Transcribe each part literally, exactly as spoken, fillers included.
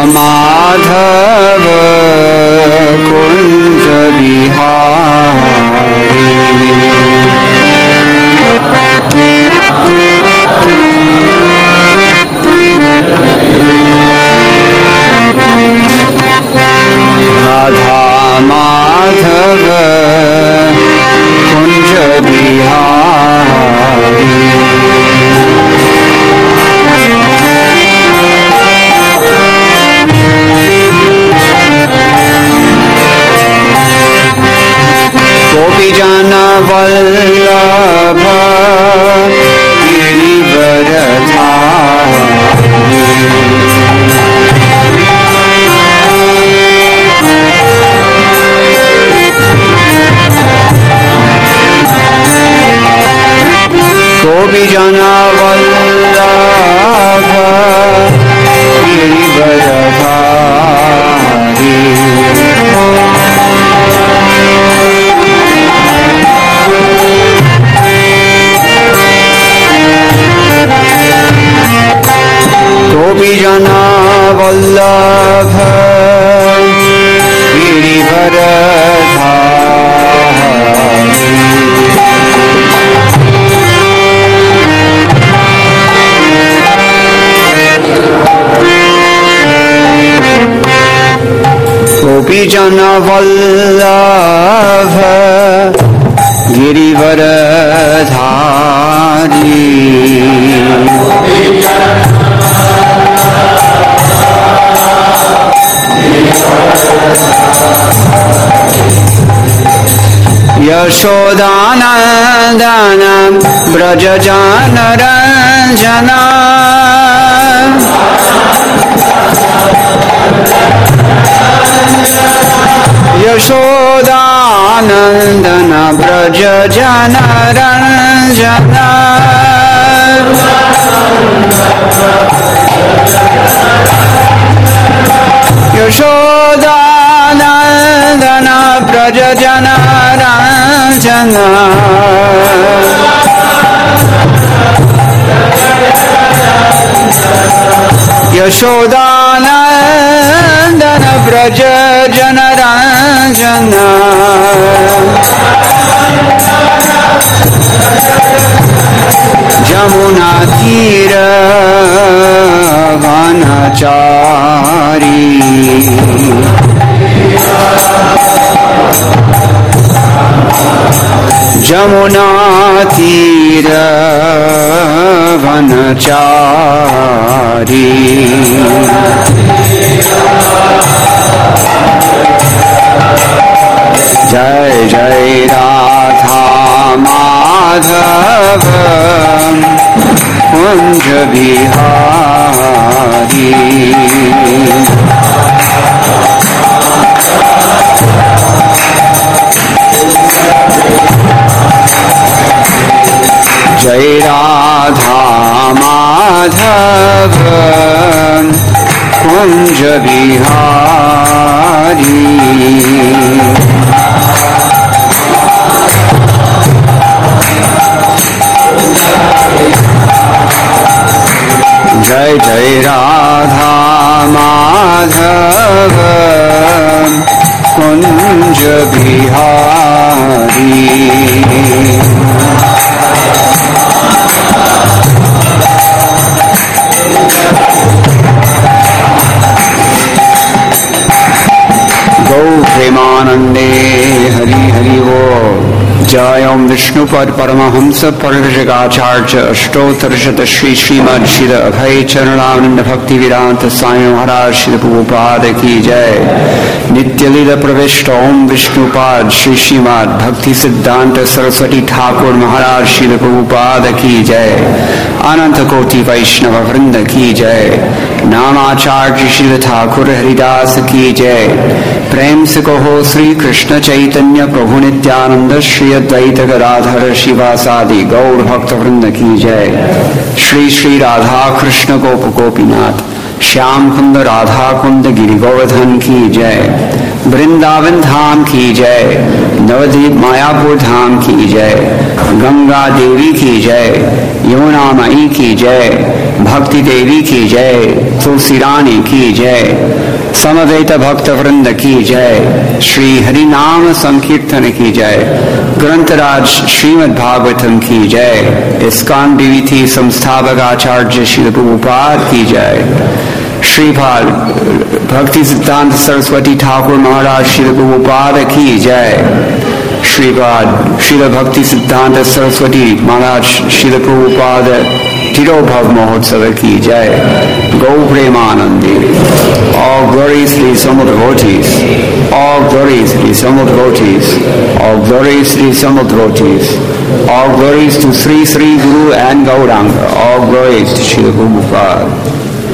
माधव कुंज बिहारी राधा माधव कुंज बिहारी गोपी जन वल्लभ गिरिवरधारी गोपी जन वल्लभ गिरिवरधारी गोपी जना वल्लभ गिरिवरधारी गोपी जना वल्लभ गिरिवरधारी यशोदानंदन ब्रज जन रंजन यशोदानंदन ब्रज जन रंजन यशोदानंदन ब्रज जन रंजन यशोदानंदन ब्रज जन रंजन जमुना तीर वनचारी जमुना तीर वनचारी जय जय राधा माधव कुंज बिहारी जय राधा माधव कुंज बिहारी जय जय राधा माधव कुंज बिहारी गौ प्रेमानंदे हरि हरि वो जय ओम विष्णुपद परमहंस परिव्राजकाचार्य अष्टोत्तर शत श्री श्रीमद श्री अभय चरणानंद भक्ति वेदांत साईं महाराज श्री प्रभुपाद की जय। नित्य लीला प्रविष्ट ओम विष्णुपाद श्री श्रीमद भक्ति सिद्धांत सरस्वती ठाकुर महाराज श्री प्रभुपाद की जय। अनंत कोटि वैष्णव वृंद की जय। नामाचार्य श्री ठाकुर हरिदास की जय। प्रेम से कहो श्री कृष्ण चैतन्य प्रभु नित्यानंद श्री अद्वैत गदाधर शिवासादि गौर भक्त वृंद की जय। श्री श्री राधा कृष्ण गोप गोपीनाथ श्याम कुंद राधा कुंद गिरि गोवर्धन की जय। वृंदावन धाम की जय, नवद्वीप मायापुर धाम की जय, गंगा देवी की जय, यमुना मई की जय, भक्ति देवी की जय, तुलसी रानी की जय, समवेत भक्त वृंद की जय, श्री हरि नाम संकीर्तन की जय, ग्रंथराज श्रीमद् भागवतम की जय, इस्कॉन डीवीटी संस्थापक आचार्य श्रील प्रभुपाद की जय, श्रीपाद भक्ति सिद्धांत सरस्वती ठाकुर महाराज श्रील प्रभुपाद की जय, श्रीपाद श्रील भक्ति सिद्धांत सरस्वती महाराज श्रील प्रभुपाद तिरोभव महोत्सव की जय, गौ Premanandi. All glories to the Assembled devotees, all glories to the Assembled devotees, all glories to the Assembled devotees, all glories to Sri Sri Guru and Gauranga, all glories to Srila Prabhupada.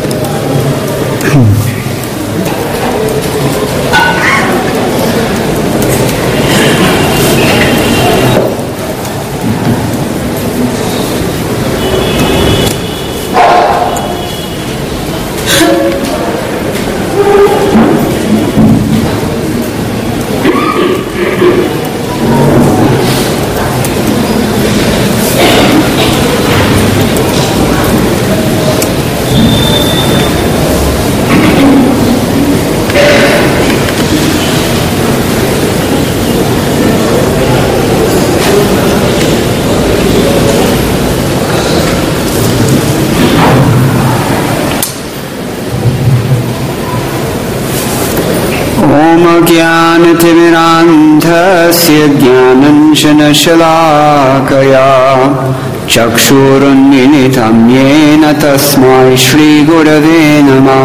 ज्ञानतिमिरान्धस्य ज्ञानञ्जनशलाकया चक्षुरुन्मिलितं येन तस्मै श्रीगुरवे नमः।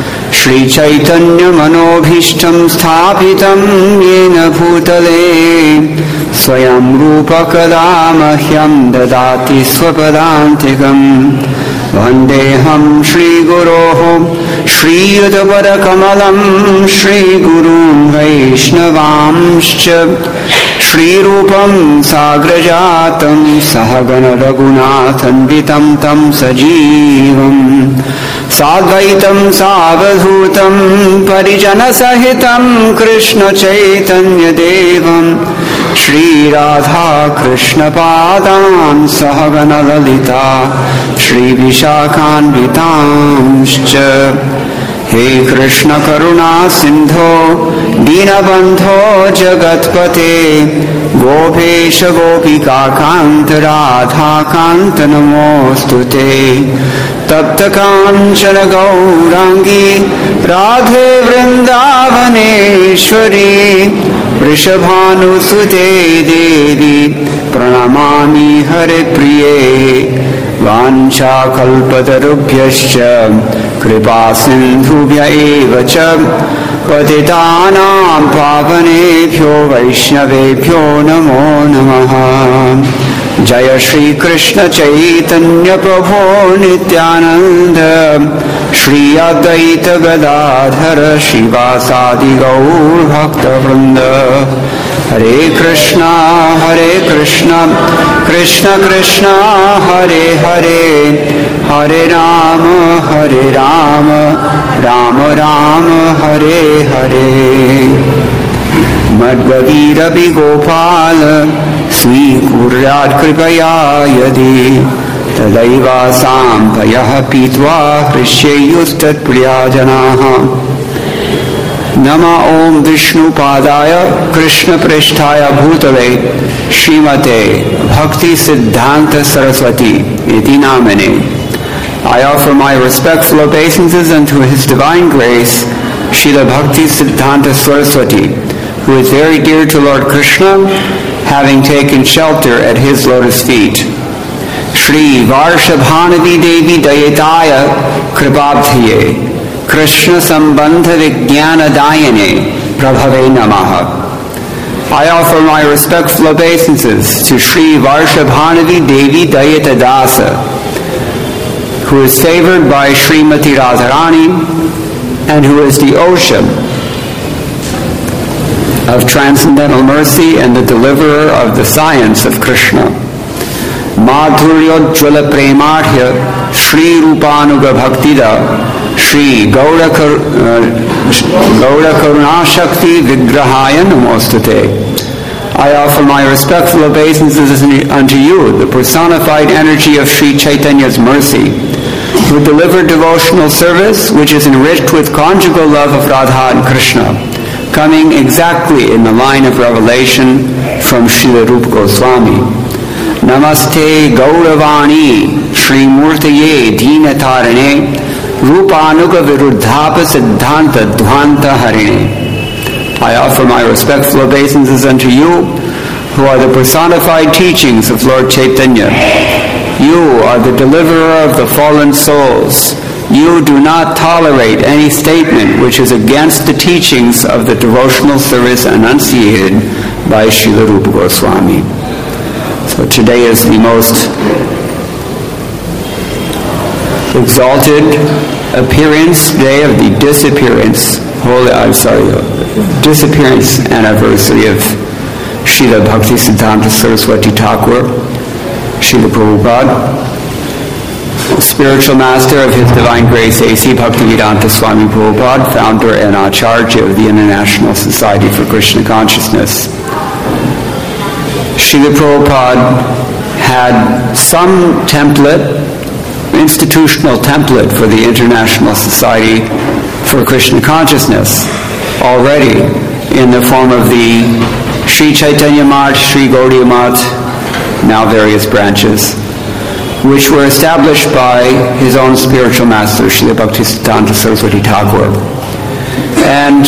श्रीचैतन्यमनोभीष्टं स्थापितं येन भूतले स्वयं रूपकदा मह्यं ददाति स्वपदान्तिकम्। वन्देऽहं श्रीगुरोः श्रीयुतपदकमलं श्रीगुरुं वैष्णवांश्च श्रीरूपं साग्रजातं सहगण रघुनाथन्वितं तं सजीवं साद्वैतं सावधूतं परिजनसहितं कृष्णचैतन्यदेवं श्रीराधाकृष्णपादान् सहगण ललिता श्रीविशाखान्वितांश्च। हे कृष्ण करुणा सिंधो दीनबंधो जगत्पते गोपेश गोपिका कांत राधा कांत नमोस्तुते। तप्त कांचन गौरांगी राधे वृंदावनेश्वरी वृषभानुसुते देवी प्रणमामि हरिप्रिये। वाञ्छाकल्पतरुभ्यश्च कृपा सिन्धुभ्य एव च पतितानां पावनेभ्यो वैष्णवेभ्यो नमो नमः। जय श्री कृष्ण चैतन्य प्रभो नित्यानंद श्री अद्वैत गदाधर श्रीवासादि गौर भक्तवृंद। हरे कृष्णा हरे कृष्णा कृष्ण कृष्णा हरे हरे हरे राम हरे राम राम राम हरे हरे। मद्गतिरपि गोपाल स्वीकुर्यात् कृपया यदि तदैवासां पयः पीत्वा हृष्येयुस्तत्प्रिया जनाः। नमः ओम विष्णुपादाय कृष्णप्रेष्ठाय भूतले श्रीमते भक्ति सिद्धांत सरस्वती इति नामने। I offer my respectful obeisances unto His Divine Grace, Srila Bhakti Siddhanta Saraswati, who is very dear to Lord Krishna, having taken shelter at His lotus feet. Shri Varshabhanavi Devi Dayataya Kripabdhiye Krishna Sambandha Vijnana Dayane Prabhave Namaha. I offer my respectful obeisances to Shri Varshabhanavi Devi Dayata Dasa, who is favored by Srimati Radharani and who is the ocean of transcendental mercy and the deliverer of the science of Krishna. Madhuryojjvala Premarthya Shri Rupanuga Bhaktida Shri Gaura Karuna Shakti Vigrahaya Namostute. I offer my respectful obeisances unto you, the personified energy of Sri Chaitanya's mercy, who delivered devotional service which is enriched with conjugal love of Radha and Krishna, coming exactly in the line of revelation from Srila Rupa Goswami. Namaste Gauravani Shri Murtaye Dinatarane Rupanuga Viruddhapa Siddhanta Dhvanta Harine. I offer my respectful obeisances unto you, who are the personified teachings of Lord Chaitanya. You are the deliverer of the fallen souls. You do not tolerate any statement which is against the teachings of the devotional service enunciated by Srila Rupa Goswami. So today is the most exalted appearance day of the disappearance, holy, I'm sorry, disappearance anniversary of Srila Bhaktisiddhanta Saraswati Thakur, Srila Prabhupada, spiritual master of His Divine Grace A C Bhaktivedanta Swami Prabhupada, founder and Acharya of the International Society for Krishna Consciousness. Srila Prabhupada had some template, institutional template for the International Society for Krishna Consciousness already in the form of the Sri Chaitanya Math, Sri Gaudiya Math, now various branches, which were established by his own spiritual master, Srila Bhaktisiddhanta Saraswati Thakur. And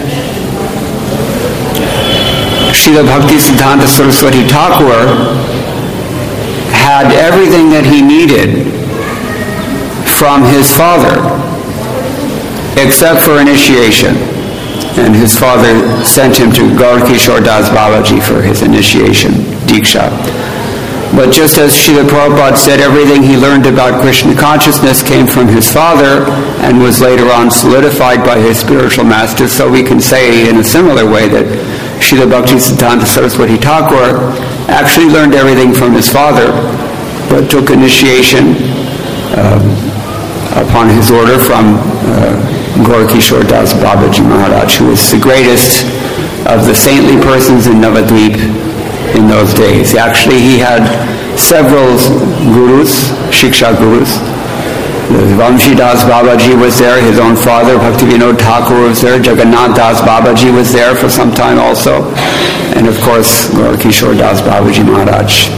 Srila Bhaktisiddhanta Saraswati Thakur had everything that he needed from his father, except for initiation. And his father sent him to Gaur Kishore Das Babaji for his initiation, Diksha. But just as Srila Prabhupada said, everything he learned about Krishna consciousness came from his father and was later on solidified by his spiritual master, so we can say in a similar way that Srila Bhaktisiddhanta Saraswati Thakur actually learned everything from his father, but took initiation um, upon his order from uh, Gaur Kishore Das Babaji Maharaj, who was the greatest of the saintly persons in Navadvip in those days. Actually, he had several gurus, Shiksha gurus. Vamshi Das Babaji was there, his own father, Bhaktivinoda Thakur was there, Jagannath Das Babaji was there for some time also, and of course, Gaur Kishore Das Babaji Maharaj.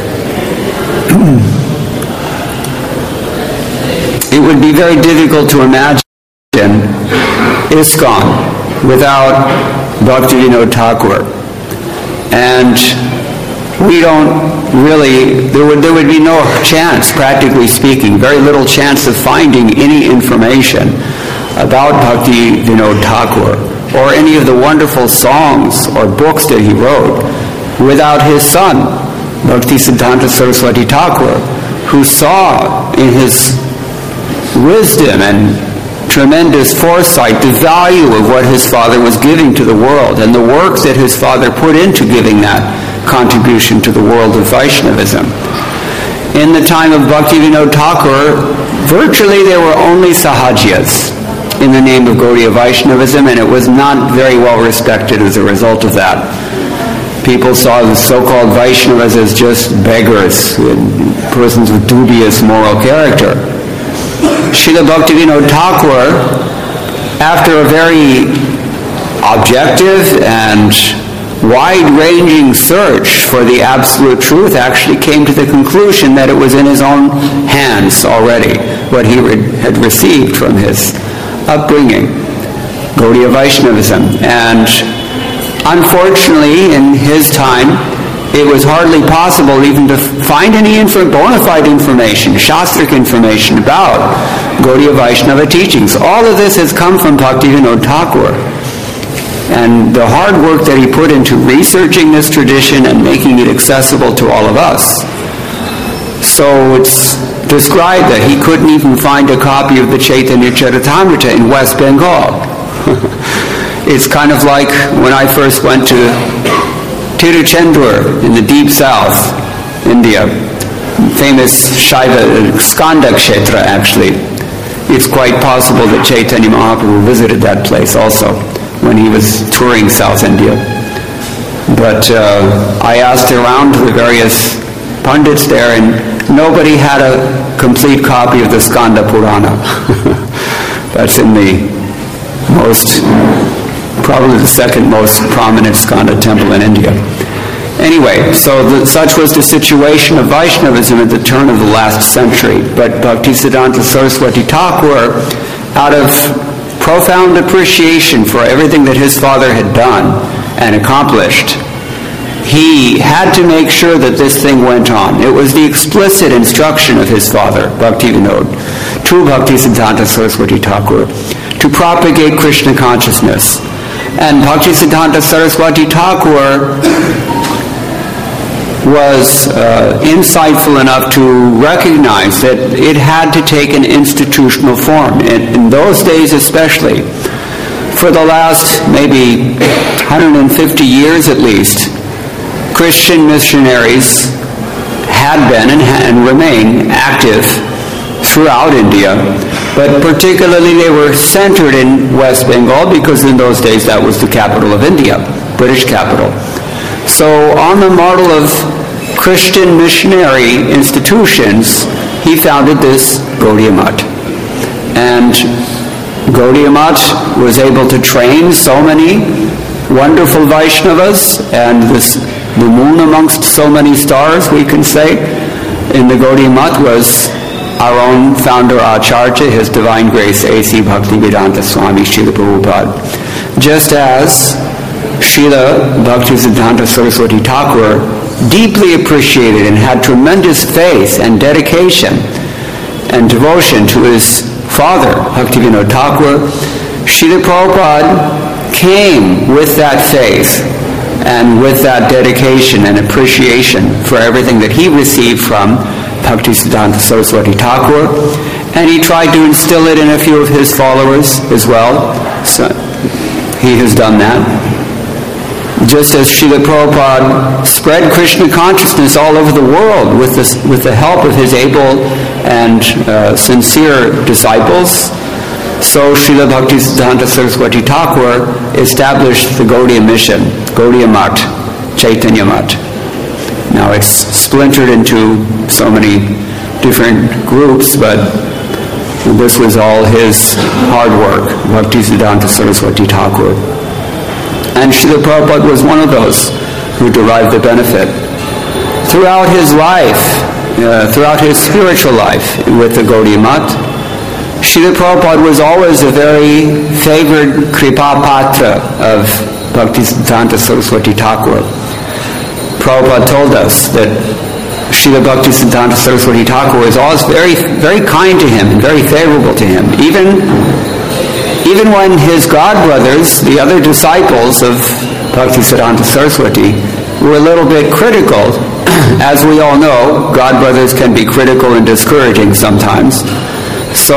It would be very difficult to imagine ISKCON without Bhaktivinoda Thakur. And we don't really, there would, there would be no chance, practically speaking, very little chance of finding any information about Bhaktivinoda Thakur or any of the wonderful songs or books that he wrote without his son, Bhaktisiddhanta Saraswati Thakur, who saw in his wisdom and tremendous foresight the value of what his father was giving to the world and the work that his father put into giving that contribution to the world of Vaishnavism. In the time of Bhaktivinoda Thakur, virtually there were only Sahajyas in the name of Gaudiya Vaishnavism, and it was not very well respected as a result of that. People saw the so-called Vaishnavas as just beggars, persons with dubious moral character. Srila Bhaktivinoda Thakur, after a very objective and wide-ranging search for the absolute truth, actually came to the conclusion that it was in his own hands already, what he had received from his upbringing, Gaudiya Vaishnavism. And unfortunately, in his time, it was hardly possible even to find any info, bona fide information, Shastric information about Gaudiya Vaishnava teachings. All of this has come from Bhaktivinoda Thakur. And the hard work that he put into researching this tradition and making it accessible to all of us. So it's described that he couldn't even find a copy of the Chaitanya Charitamrita in West Bengal. It's kind of like when I first went to Tiruchendur in the deep south, India, famous Shaiva Skanda Kshetra actually. it's quite possible that Chaitanya Mahaprabhu visited that place also when he was touring South India. But uh, I asked around to the various pundits there, and nobody had a complete copy of the Skanda Purana. That's in the most, probably the second most prominent Skanda temple in India. Anyway, so the, such was the situation of Vaishnavism at the turn of the last century. But Bhaktisiddhanta Saraswati Thakur, out of profound appreciation for everything that his father had done and accomplished, he had to make sure that this thing went on. It was the explicit instruction of his father, Bhaktivinoda, to Bhaktisiddhanta Saraswati Thakur, to propagate Krishna consciousness. And Bhaktisiddhanta Saraswati Thakur was uh, insightful enough to recognize that it had to take an institutional form. In, in those days especially, for the last maybe one hundred fifty years at least, Christian missionaries had been and, and remain active throughout India, but particularly they were centered in West Bengal because in those days that was the capital of India, British capital. So on the model of Christian missionary institutions, he founded this Gaudiya Math. And Gaudiya Math was able to train so many wonderful Vaishnavas, and this, the moon amongst so many stars, we can say, in the Gaudiya Math was our own founder Acharya, His Divine Grace A C Bhaktivedanta Swami Srila Prabhupada. Just as Srila Bhaktisiddhanta Saraswati Thakur deeply appreciated and had tremendous faith and dedication and devotion to his father, Bhaktivinoda Thakur, Srila Prabhupada came with that faith and with that dedication and appreciation for everything that he received from Bhaktisiddhanta Saraswati Thakur, and he tried to instill it in a few of his followers as well. So he has done that. Just as Srila Prabhupada spread Krishna consciousness all over the world with, this, with the help of his able and uh, sincere disciples, so Srila Bhaktisiddhanta Saraswati Thakur established the Gaudiya mission, Gaudiya Math, Chaitanya Math. Now it's splintered into so many different groups, but this was all his hard work, Bhaktisiddhanta Saraswati Thakur. And Srila Prabhupada was one of those who derived the benefit. Throughout his life, uh, throughout his spiritual life with the Gaudiya Math, Srila Prabhupada was always a very favored Kripa Patra of Bhaktisiddhanta Saraswati Thakur. Prabhupada told us that Srila Bhaktisiddhanta Saraswati Thakur was always very, very kind to him and very favorable to him. Even Even when his godbrothers, the other disciples of Bhaktisiddhanta Saraswati, were a little bit critical, as we all know, godbrothers can be critical and discouraging sometimes. So,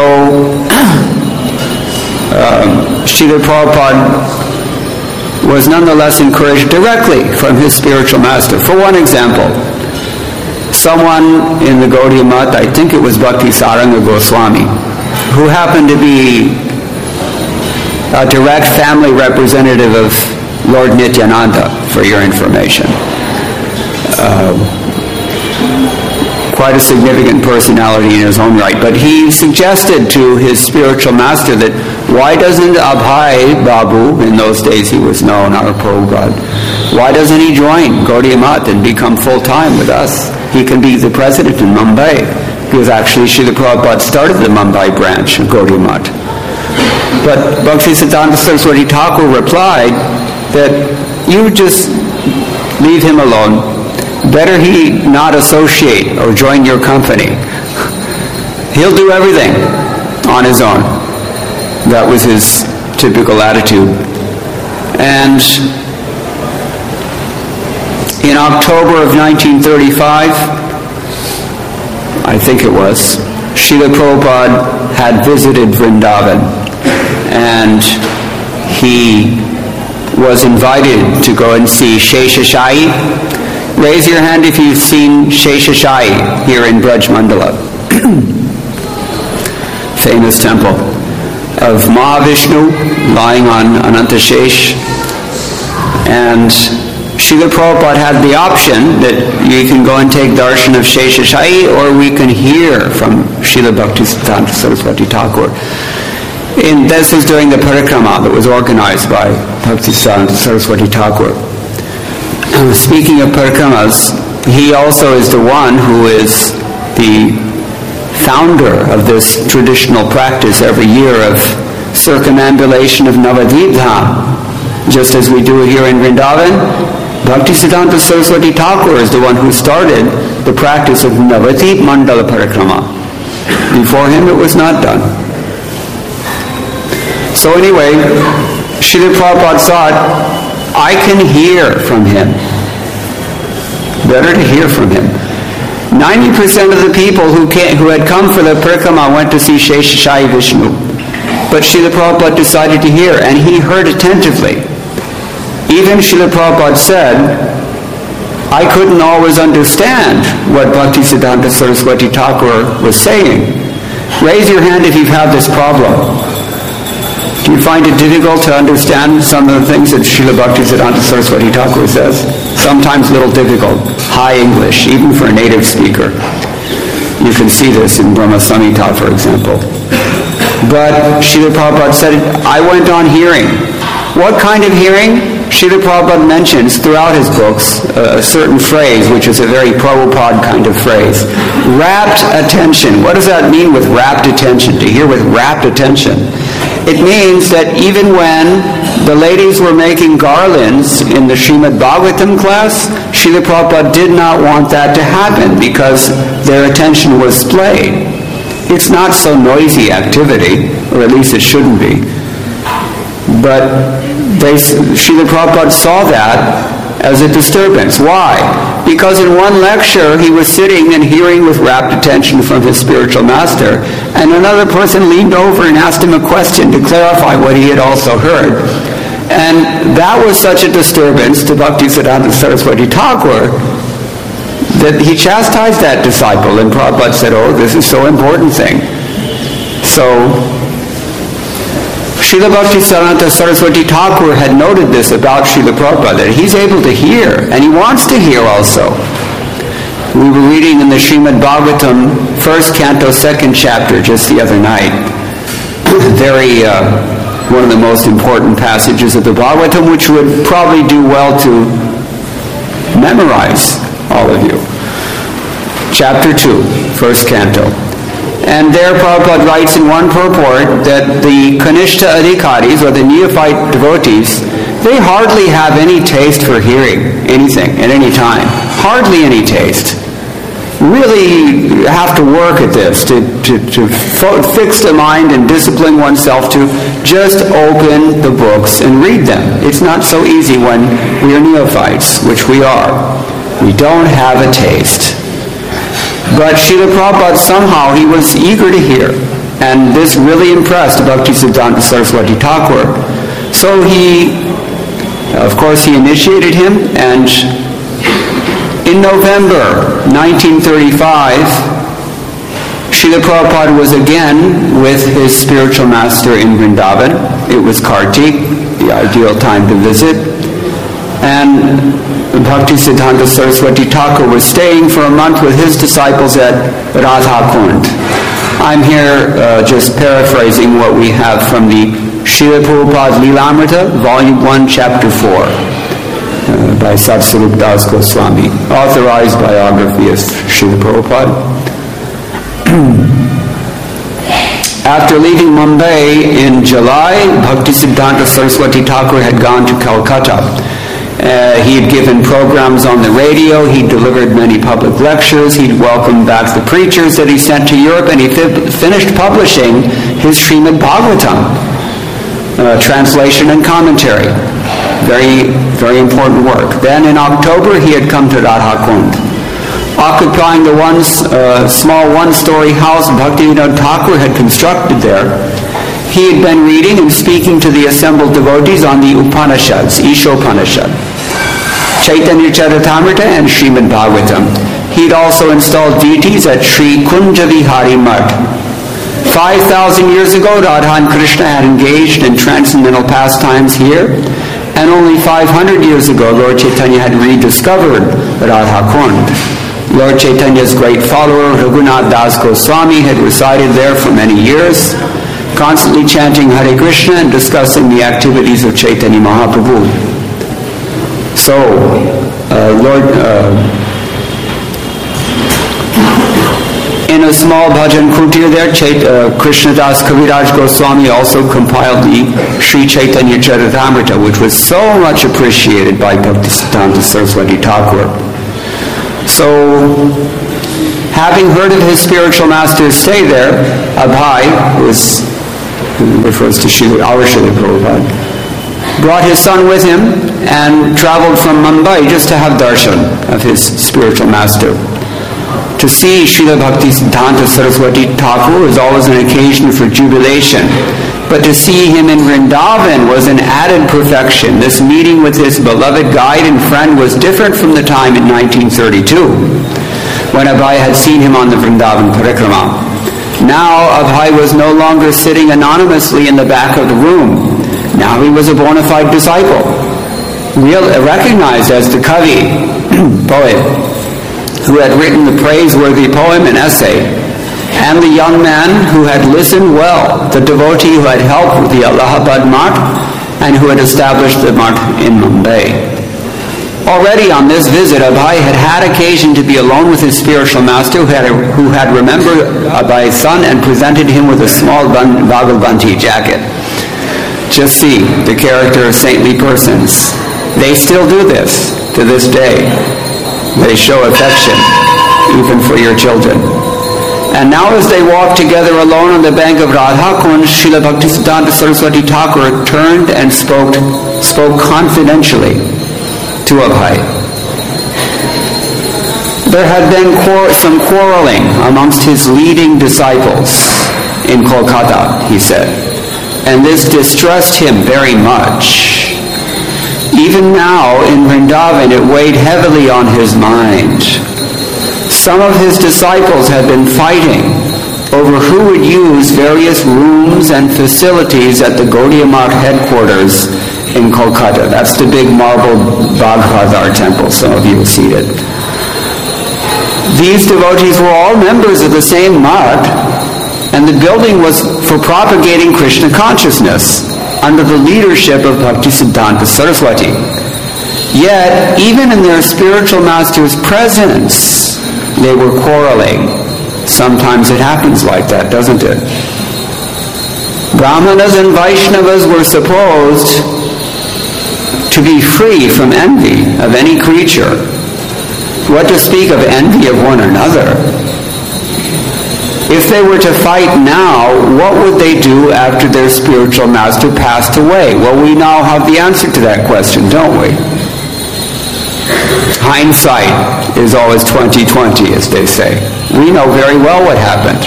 um, Srila Prabhupada was nonetheless encouraged directly from his spiritual master. For one example, someone in the Gaudiya Math, I think it was Bhakti Saranga Goswami, who happened to be a direct family representative of Lord Nityananda, for your information. Uh, quite a significant personality in his own right. But he suggested to his spiritual master that why doesn't Abhay Babu, in those days he was known, our Prabhupada, why doesn't he join Gaudiya Math and become full-time with us? He can be the president in Mumbai, because actually Srila Prabhupada started the Mumbai branch of Gaudiya Math. But Bhaktisiddhanta Saraswati Thakur replied that you just leave him alone. Better he not associate or join your company. He'll do everything on his own. That was his typical attitude. And in October of nineteen thirty-five, I think it was, Srila Prabhupada had visited Vrindavan. And he was invited to go and see Sheshashayi. Raise your hand if you've seen Sheshashayi here in Braj Mandala. famous temple, of Mahavishnu lying on Anantashesh. And Srila Prabhupada had the option that you can go and take darshan of Sheshashayi, or we can hear from Srila Bhaktisiddhanta Saraswati Thakur. And this was during the parikrama that was organized by Bhaktisiddhanta Saraswati Thakur. Speaking of parikramas, he also is the one who is the founder of this traditional practice every year of circumambulation of Navadvip Dham. Just as we do here in Vrindavan, Bhaktisiddhanta Saraswati Thakur is the one who started the practice of Navadvip Mandala Parikrama. Before him it was not done. So anyway, Srila Prabhupada thought, I can hear from him. Better to hear from him. ninety percent of the people who, came, who had come for the parikrama went to see Sheshashayi Vishnu. But Srila Prabhupada decided to hear, and he heard attentively. Even Srila Prabhupada said, I couldn't always understand what Bhaktisiddhanta Saraswati Thakur was saying. Raise your hand if you've had this problem. Do you find it difficult to understand some of the things that Srila Bhaktisiddhanta Saraswati Thakur says? Sometimes a little difficult. High English, even for a native speaker. You can see this in Brahma Samhita, for example. But Srila Prabhupada said, I went on hearing. What kind of hearing? Srila Prabhupada mentions throughout his books a certain phrase, which is a very Prabhupada kind of phrase. Rapt attention. What does that mean with rapt attention? To hear with rapt attention. It means that even when the ladies were making garlands in the Srimad Bhagavatam class, Srila Prabhupada did not want that to happen because their attention was splayed. It's not so noisy activity, or at least it shouldn't be. But they, Srila Prabhupada saw that as a disturbance. Why? Because in one lecture he was sitting and hearing with rapt attention from his spiritual master, and another person leaned over and asked him a question to clarify what he had also heard. And that was such a disturbance to Bhaktisiddhanta Saraswati Thakur that he chastised that disciple, and Prabhupada said, oh, this is so important thing. So Srila Bhaktisiddhanta Saraswati Thakur had noted this about Srila Prabhupada, that he's able to hear, and he wants to hear also. We were reading in the Srimad Bhagavatam, first canto, second chapter, just the other night. Very, uh, one of the most important passages of the Bhagavatam, which would probably do well to memorize, all of you. Chapter two, first canto. And there Prabhupada writes in one purport that the Kanishta Adhikaris, or the neophyte devotees, they hardly have any taste for hearing anything at any time. Hardly any taste. Really have to work at this, to, to, to fo- fix the mind and discipline oneself to just open the books and read them. It's not so easy when we are neophytes, which we are. We don't have a taste. But Srila Prabhupada, somehow, he was eager to hear. And this really impressed Bhaktisiddhanta Saraswati Thakur. So he, of course, he initiated him, and in November nineteen thirty-five, Srila Prabhupada was again with his spiritual master in Vrindavan. It was Kartik, the ideal time to visit. And Bhaktisiddhanta Saraswati Thakur was staying for a month with his disciples at Radha Kund. I'm here uh, just paraphrasing what we have from the Srila Prabhupada Leelamrita, Volume one, Chapter four, uh, by Satsarup Das Goswami, authorized biography of Srila Prabhupada. After leaving Mumbai in July, Bhaktisiddhanta Saraswati Thakur had gone to Calcutta. Uh, he had given programs on the radio, he delivered many public lectures, he'd welcomed back the preachers that he sent to Europe, and he fi- finished publishing his Srimad Bhagavatam, uh, translation and commentary. Very, very important work. Then in October, he had come to Radha Kund. Occupying the one, uh, small one-story house Bhaktivinoda Thakur had constructed there, he had been reading and speaking to the assembled devotees on the Upanishads, Ishopanishad, Chaitanya Charitamrita, and Srimad Bhagavatam. He had also installed deities at Sri Kunja Vihari Math. five thousand years ago, Radha and Krishna had engaged in transcendental pastimes here, and only five hundred years ago, Lord Chaitanya had rediscovered Radha Kund. Lord Chaitanya's great follower, Raghunath Das Goswami, had resided there for many years, constantly chanting Hare Krishna and discussing the activities of Chaitanya Mahaprabhu. So, uh, Lord, uh, in a small bhajan kutir there, Chait, uh, Krishnadas Kaviraj Goswami also compiled the Sri Chaitanya Charitamrita, which was so much appreciated by Bhaktisiddhanta Saraswati Thakur. So, having heard of his spiritual master's stay there, Abhay, who is, refers to Srila our Srila Prabhupada, brought his son with him and traveled from Mumbai just to have darshan of his spiritual master. To see Srila Bhaktisiddhanta Saraswati Thakur was always an occasion for jubilation, but to see him in Vrindavan was an added perfection. This meeting with his beloved guide and friend was different from the time in nineteen thirty-two, when Abhay had seen him on the Vrindavan Parikrama. Now Abhay was no longer sitting anonymously in the back of the room. Now he was a bona fide disciple, real, recognized as the Kavi, poet, who had written the praiseworthy poem and essay, and the young man who had listened well, the devotee who had helped with the Allahabad Math and who had established the Math in Mumbai. Already on this visit, Abhay had had occasion to be alone with his spiritual master, who had, who had remembered Abhay's son and presented him with a small Bhagavathi jacket. Just see the character of saintly persons. They still do this to this day. They show affection, even for your children. And now as they walked together alone on the bank of Radha Kund, Srila Bhaktisiddhanta Saraswati Thakur turned and spoke, spoke confidentially to Abhay. There had been quar- some quarreling amongst his leading disciples in Kolkata, he said, and this distressed him very much. Even now, in Vrindavan, it weighed heavily on his mind. Some of his disciples had been fighting over who would use various rooms and facilities at the Gaudiya Math headquarters in Kolkata. That's the big marble Baghbazar temple. Some of you will see it. These devotees were all members of the same Math, and the building was for propagating Krishna consciousness under the leadership of Bhaktisiddhanta Saraswati. Yet, even in their spiritual master's presence, they were quarreling. Sometimes it happens like that, doesn't it? Brahmanas and Vaishnavas were supposed to be free from envy of any creature. What to speak of envy of one another? If they were to fight now, what would they do after their spiritual master passed away? Well, we now have the answer to that question, don't we? Hindsight is always twenty twenty, as they say. We know very well what happened.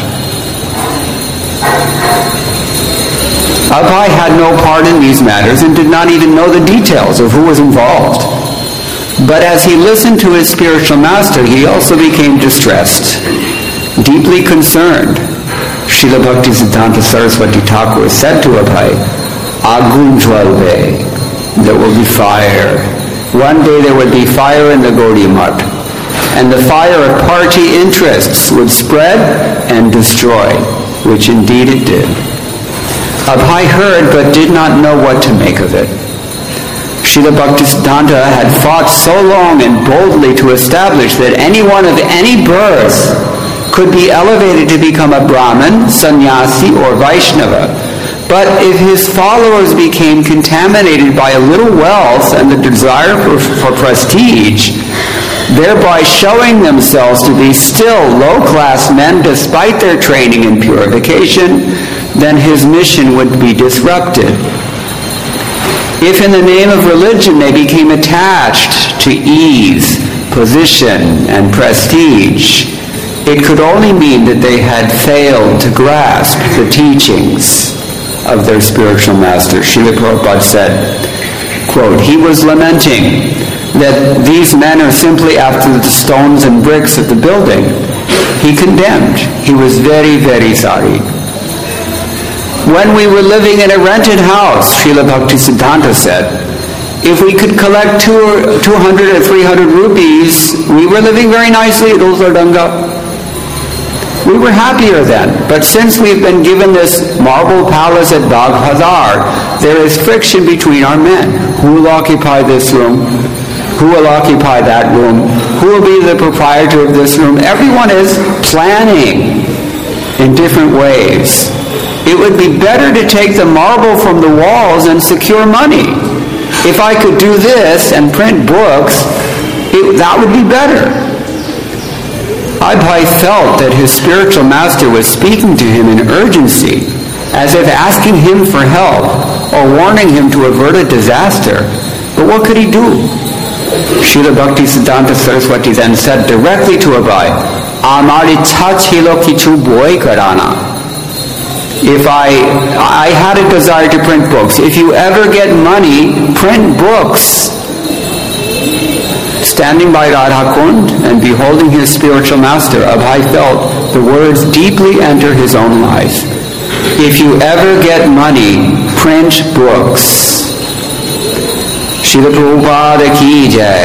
Abhay had no part in these matters and did not even know the details of who was involved. But as he listened to his spiritual master, he also became distressed, deeply concerned. Srila Bhaktisiddhanta Saraswati Thakur said to Abhay, Agun jwalve, there will be fire. One day there would be fire in the Gaudiya Math, and the fire of party interests would spread and destroy, which indeed it did. Abhay heard but did not know what to make of it. Srila Bhaktisiddhanta had fought so long and boldly to establish that anyone of any birth could be elevated to become a Brahmin, sannyasi, or Vaishnava. But if his followers became contaminated by a little wealth and the desire for, for prestige, thereby showing themselves to be still low-class men despite their training in purification, then his mission would be disrupted. If in the name of religion they became attached to ease, position, and prestige, it could only mean that they had failed to grasp the teachings of their spiritual master. Srila Prabhupada said, quote, he was lamenting that these men are simply after the stones and bricks of the building. He condemned. He was very, very sorry. When we were living in a rented house, Srila Bhaktisiddhanta said, if we could collect two, or two hundred or three hundred rupees, we were living very nicely at Ulsardanga. We were happier then. But since we've been given this marble palace at Baghbazar, there is friction between our men. Who will occupy this room? Who will occupy that room? Who will be the proprietor of this room? Everyone is planning in different ways. It would be better to take the marble from the walls and secure money. If I could do this and print books, it, that would be better. Abhay felt that his spiritual master was speaking to him in urgency, as if asking him for help or warning him to avert a disaster. But what could he do? Srila Bhaktisiddhanta Saraswati then said directly to Abhay, Amar ichha chilo kichu boi karana. If I, I had a desire to print books. If you ever get money, print books. Standing by Radha Kund and beholding his spiritual master, Abhay felt the words deeply enter his own life. If you ever get money, print books. Srila Prabhupada ki jai.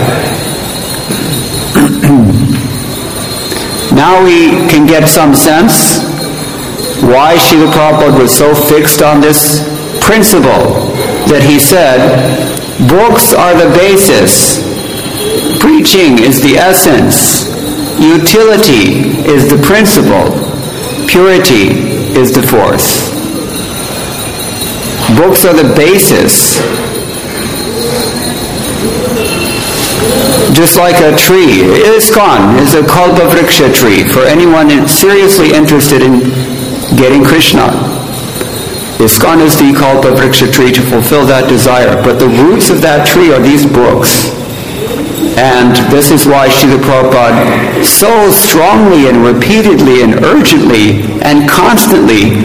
Now we can get some sense why Srila Prabhupada was so fixed on this principle that he said, books are the basis. Preaching is the essence. Utility is the principle. Purity is the force. Books are the basis. Just like a tree. ISKCON is a Kalpavriksha tree for anyone seriously interested in getting Krishna. ISKCON is the Kalpavriksha tree to fulfill that desire. But the roots of that tree are these books. And this is why Srila Prabhupada so strongly and repeatedly and urgently and constantly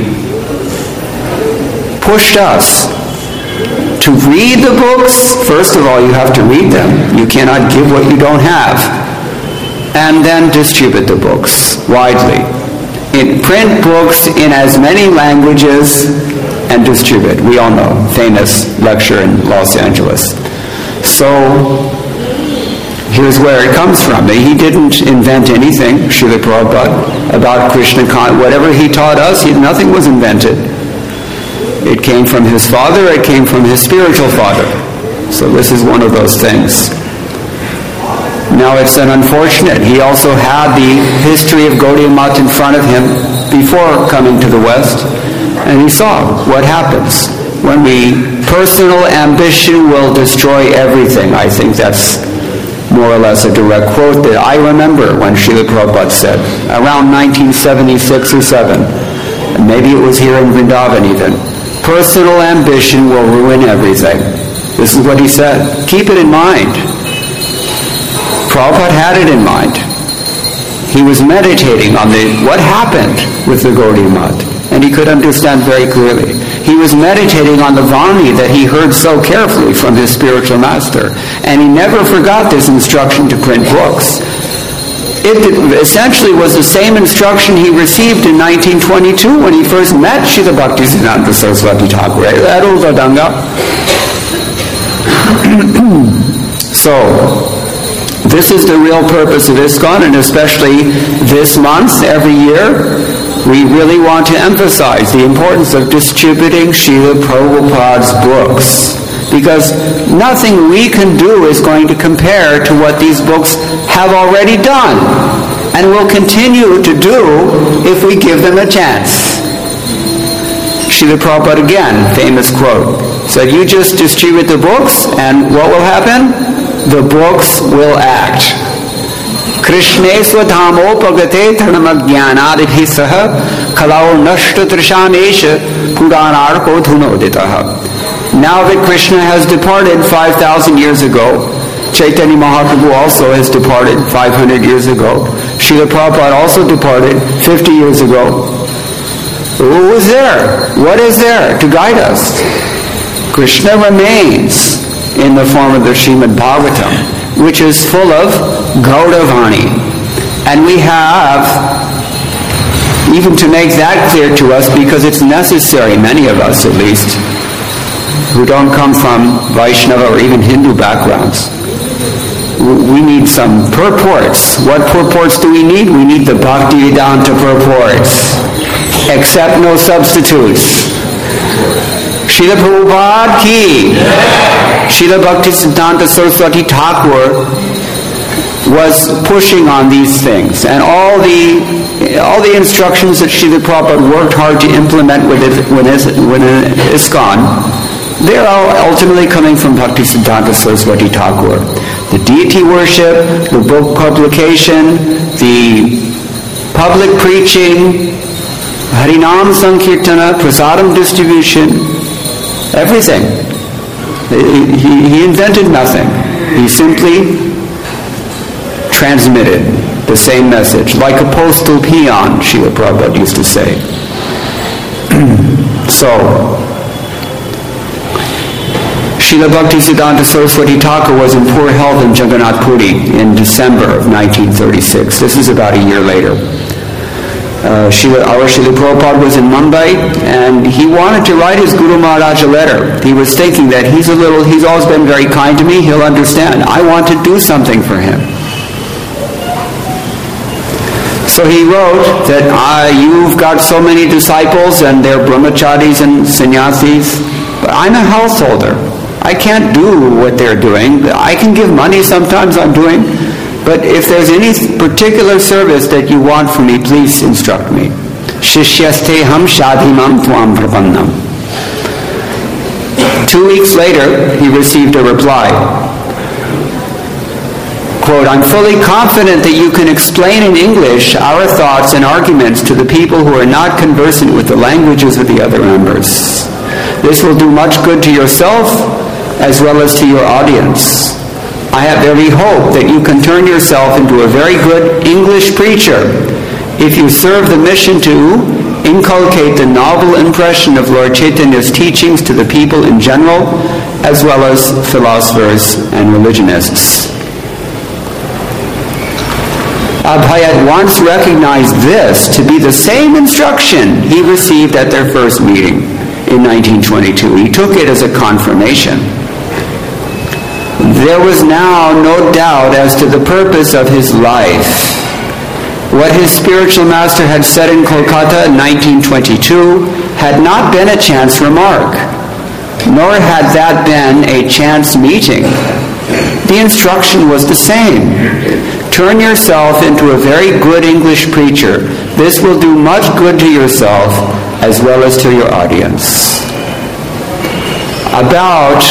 pushed us to read the books. First of all, you have to read them. You cannot give what you don't have. And then distribute the books widely. In print books in as many languages and distribute. We all know, famous lecture in Los Angeles. So, here's where it comes from. He didn't invent anything, Srila Prabhupada, about Krishna. Whatever he taught us, he, nothing was invented. It came from his father, it came from his spiritual father. So this is one of those things. Now it's an unfortunate. He also had the history of Gaudiya Math in front of him before coming to the West, and he saw what happens when we, personal ambition will destroy everything. I think that's more or less a direct quote that I remember when Srila Prabhupada said, around nineteen seventy-six or seven. And maybe it was here in Vrindavan even. Personal ambition will ruin everything. This is what he said. Keep it in mind. Prabhupada had it in mind. He was meditating on the what happened with the Gaudiya Math, and he could understand very clearly. He was meditating on the Vani that he heard so carefully from his spiritual master, and he never forgot this instruction to print books. It essentially was the same instruction he received in nineteen twenty-two when he first met Srila Bhaktisiddhanta Saraswati Thakur at Ulsardanga. So, this is the real purpose of ISKCON, and especially this month, every year, we really want to emphasize the importance of distributing Srila Prabhupada's books. Because nothing we can do is going to compare to what these books have already done, and will continue to do if we give them a chance. Srila Prabhupada again, famous quote, said, you just distribute the books, and what will happen? The books will act. Krishne swadhamopagate dharmagyanadibhi saha kalao nashta trishamesha puranarko dhunoditaha. Now that Krishna has departed five thousand years ago, Chaitanya Mahaprabhu also has departed five hundred years ago, Srila Prabhupada also departed fifty years ago. Who was there? What is there to guide us? Krishna remains in the form of the Srimad Bhagavatam, which is full of Gaudavani. And we have even to make that clear to us, because it's necessary, many of us at least, who don't come from Vaishnava or even Hindu backgrounds. We need some purports. What purports do we need? We need the Bhaktivedanta purports. Accept no substitutes. Srila Prabhupada ki. Srila Bhaktisiddhanta Saraswati Thakur was pushing on these things, and all the all the instructions that Srila Prabhupada worked hard to implement within, within ISKCON, they're all ultimately coming from Bhaktisiddhanta Saraswati Thakur. The deity worship, the book publication, the public preaching, Harinam Sankirtana, Prasadam distribution, everything. He, he invented nothing. He simply transmitted the same message, like a postal peon, Srila Prabhupada used to say. So, Srila Bhaktisiddhanta Saraswati Thakur was in poor health in Jagannath Puri in December of nineteen thirty-six. This is about a year later. Uh, Srila, our Srila Prabhupada was in Mumbai, and he wanted to write his Guru Maharaj a letter. He was thinking that he's a little, he's always been very kind to me, he'll understand. I want to do something for him. So he wrote that uh, you've got so many disciples and they're brahmacharis and sannyasis, but I'm a householder. I can't do what they're doing. I can give money sometimes, I'm doing, but if there's any particular service that you want from me, please instruct me. Shishyaste ham shadhimam tvam prapannam. Two weeks later, he received a reply. Quote, I'm fully confident that you can explain in English our thoughts and arguments to the people who are not conversant with the languages of the other members. This will do much good to yourself as well as to your audience. I have every hope that you can turn yourself into a very good English preacher if you serve the mission to inculcate the novel impression of Lord Chaitanya's teachings to the people in general, as well as philosophers and religionists. Abhay at once recognized this to be the same instruction he received at their first meeting in nineteen twenty-two. He took it as a confirmation. There was now no doubt as to the purpose of his life. What his spiritual master had said in Kolkata in nineteen twenty-two had not been a chance remark, nor had that been a chance meeting. The instruction was the same. Turn yourself into a very good English preacher. This will do much good to yourself as well as to your audience. About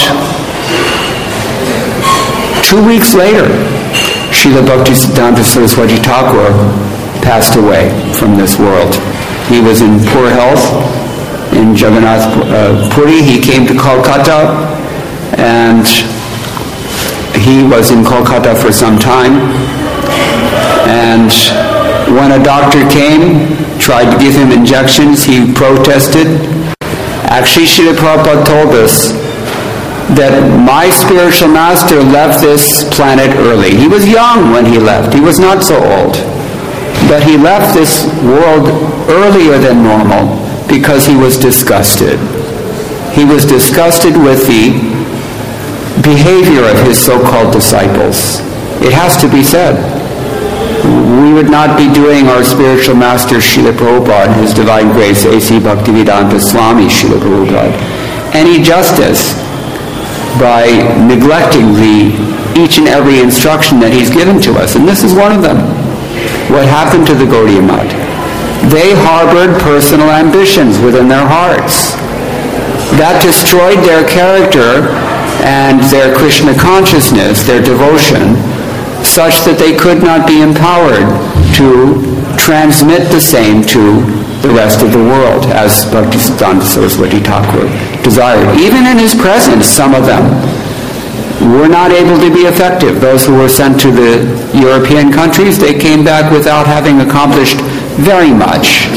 two weeks later, Srila Bhaktisiddhanta Saraswati Thakur passed away from this world. He was in poor health in Jagannath uh, Puri. He came to Kolkata, and he was in Kolkata for some time. And when a doctor came, tried to give him injections, he protested. Actually, Srila Prabhupada told us that my spiritual master left this planet early. He was young when he left. He was not so old. But he left this world earlier than normal because he was disgusted. He was disgusted with the behavior of his so-called disciples. It has to be said. We would not be doing our spiritual master Srila Prabhupada, His Divine Grace A C Bhaktivedanta Swami Srila Prabhupada, any justice by neglecting the each and every instruction that he's given to us. And this is one of them. What happened to the Gaudiya Math? They harbored personal ambitions within their hearts. That destroyed their character and their Krishna consciousness, their devotion, such that they could not be empowered to transmit the same to the rest of the world, as Bhaktisiddhanta Saraswati Thakur desired. Even in his presence, some of them were not able to be effective. Those who were sent to the European countries, they came back without having accomplished very much.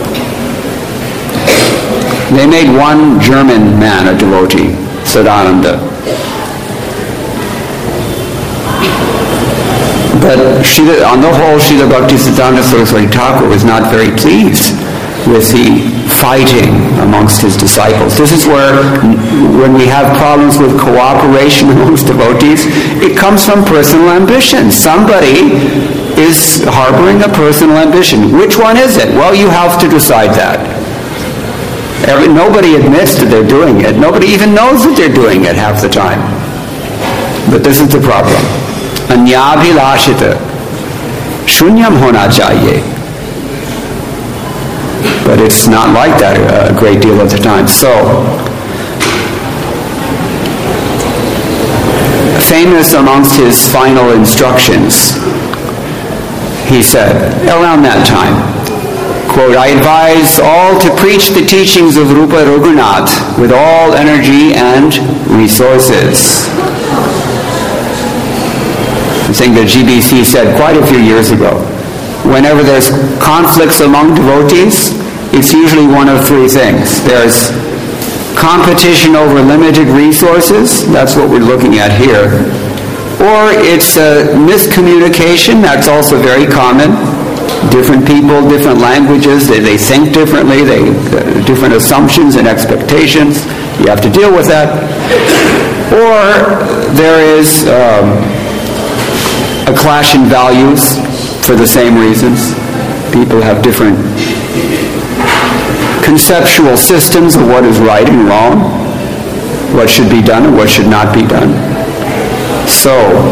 They made one German man a devotee, Sadananda. But Srila, on the whole, Srila Bhaktisiddhanta Saraswati Thakur was not very pleased with the fighting amongst his disciples. This is where, when we have problems with cooperation amongst devotees, it comes from personal ambition. Somebody is harboring a personal ambition. Which one is it? Well, you have to decide that. Every, nobody admits that they're doing it. Nobody even knows that they're doing it half the time. But this is the problem. Anyabhilashita shunyam hona chahiye. But it's not like that a great deal of the time. So, famous amongst his final instructions, he said, around that time, quote, I advise all to preach the teachings of Rupa Raghunath with all energy and resources. I think the G B C said quite a few years ago, whenever there's conflicts among devotees, it's usually one of three things. There's competition over limited resources, that's what we're looking at here. Or it's a miscommunication, that's also very common. Different people, different languages, they, they think differently, they uh, different assumptions and expectations. You have to deal with that. Or there is um, a clash in values for the same reasons. People have different conceptual systems of what is right and wrong, what should be done and what should not be done. So,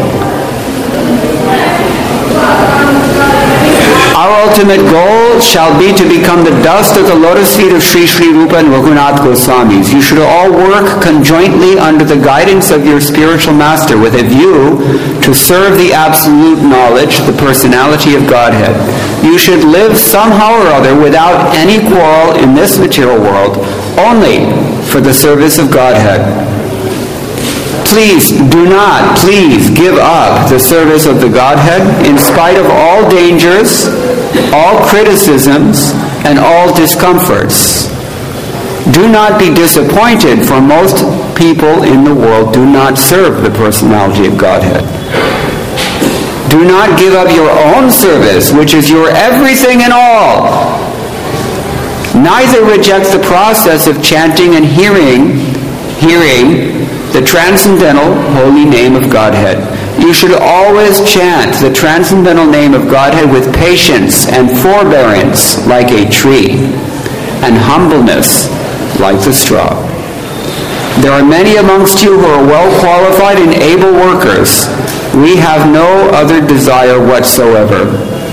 our ultimate goal shall be to become the dust of the lotus feet of Sri Sri Rupa and Raghunath Goswamis. You should all work conjointly under the guidance of your spiritual master with a view to serve the absolute knowledge, the personality of Godhead. You should live somehow or other without any quarrel in this material world, only for the service of Godhead. Please do not, please give up the service of the Godhead in spite of all dangers, all criticisms, and all discomforts. Do not be disappointed, for most people in the world do not serve the personality of Godhead. Do not give up your own service, which is your everything and all. Neither reject the process of chanting and hearing, hearing the transcendental holy name of Godhead. You should always chant the transcendental name of Godhead with patience and forbearance like a tree, and humbleness like the straw. There are many amongst you who are well qualified and able workers. We have no other desire whatsoever.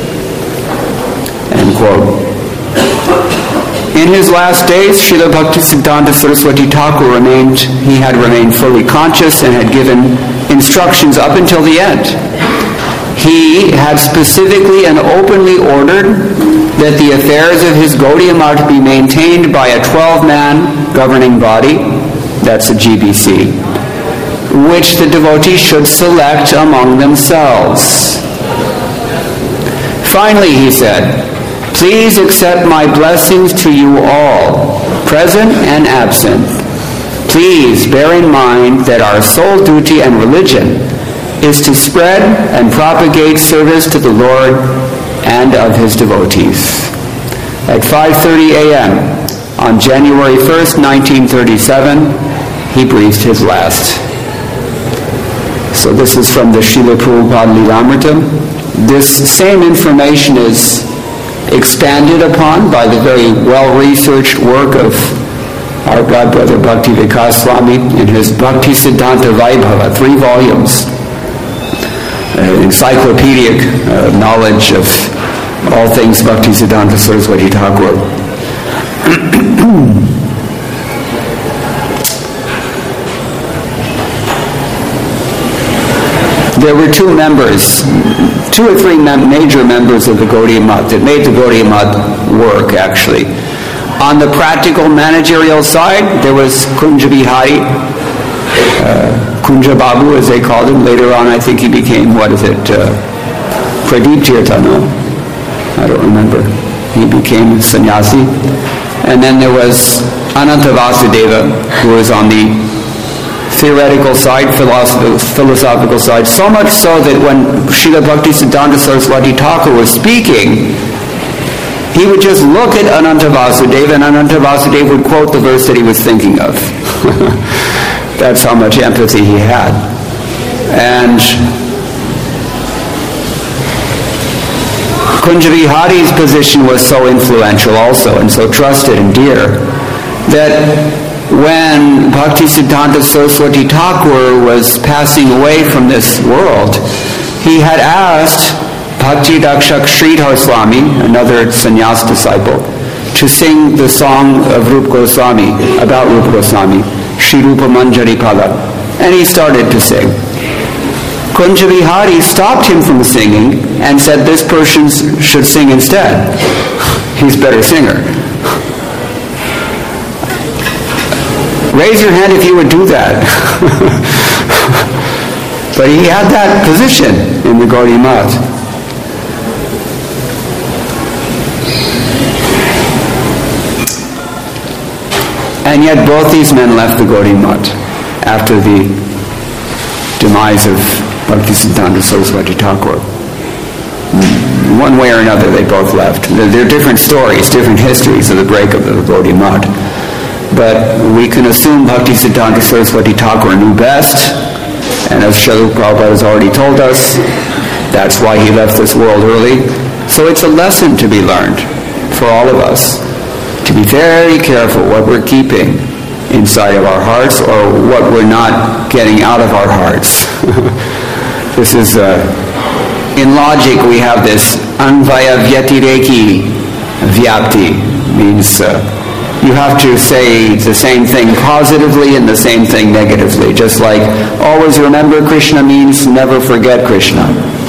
End quote. In his last days, Srila Bhaktisiddhanta Saraswati Thakur remained, he had remained fully conscious and had given instructions up until the end. He had specifically and openly ordered that the affairs of his Gaudiya Math be maintained by a twelve-man governing body, that's a G B C, which the devotees should select among themselves. Finally, he said, please accept my blessings to you all, present and absent. Please bear in mind that our sole duty and religion is to spread and propagate service to the Lord and of his devotees. At five thirty a.m. on January first, nineteen thirty-seven, he breathed his last. So this is from the Srila Prabhupada Lilamrita. This same information is expanded upon by the very well-researched work of our godbrother Bhakti Vikas Swami in his Bhakti Siddhanta Vaibhava, three volumes, uh, encyclopedic uh, knowledge of all things Bhakti Siddhanta Saraswati Thakur. There were two members, two or three mem- major members of the Gaudiya Math that made the Gaudiya Math work, actually. On the practical managerial side, there was Kunja Bihari, uh, Kunja Babu, as they called him. Later on, I think he became, what is it, uh, Pradeep Tirthana? I don't remember. He became sannyasi. And then there was Ananta Vasudeva, who was on the theoretical side, philosophical side, so much so that when Srila Bhaktisiddhanta Saraswati Thakur was speaking, he would just look at Ananta Vasudeva, and Ananta Vasudeva would quote the verse that he was thinking of. That's how much empathy he had. And Kunjabihari's position was so influential also, and so trusted and dear, that when Bhaktisiddhanta Saraswati Thakur was passing away from this world, he had asked Bhakti Dakshak Sridhar Swami, another sannyas disciple, to sing the song of Rupa Goswami, about Rupa Goswami, Shri Rupa Manjari Pada. And he started to sing. Kunjabihari stopped him from singing and said this person should sing instead. He's a better singer. Raise your hand if you would do that. But he had that position in the Gaudiya Math. And yet both these men left the Gaudiya Math after the demise of Bhaktisiddhanta Saraswati Thakur. One way or another they both left. There are different stories, different histories of the breakup of the Gaudiya Math. But we can assume Bhaktisiddhanta Saraswati Thakur knew best, and as Srila Prabhupada has already told us, that's why he left this world early. So it's a lesson to be learned for all of us, to be very careful what we're keeping inside of our hearts or what we're not getting out of our hearts. This is, uh, in logic we have this anvaya vyatireki vyapti, means uh, you have to say the same thing positively and the same thing negatively. Just like always remember Krishna means never forget Krishna.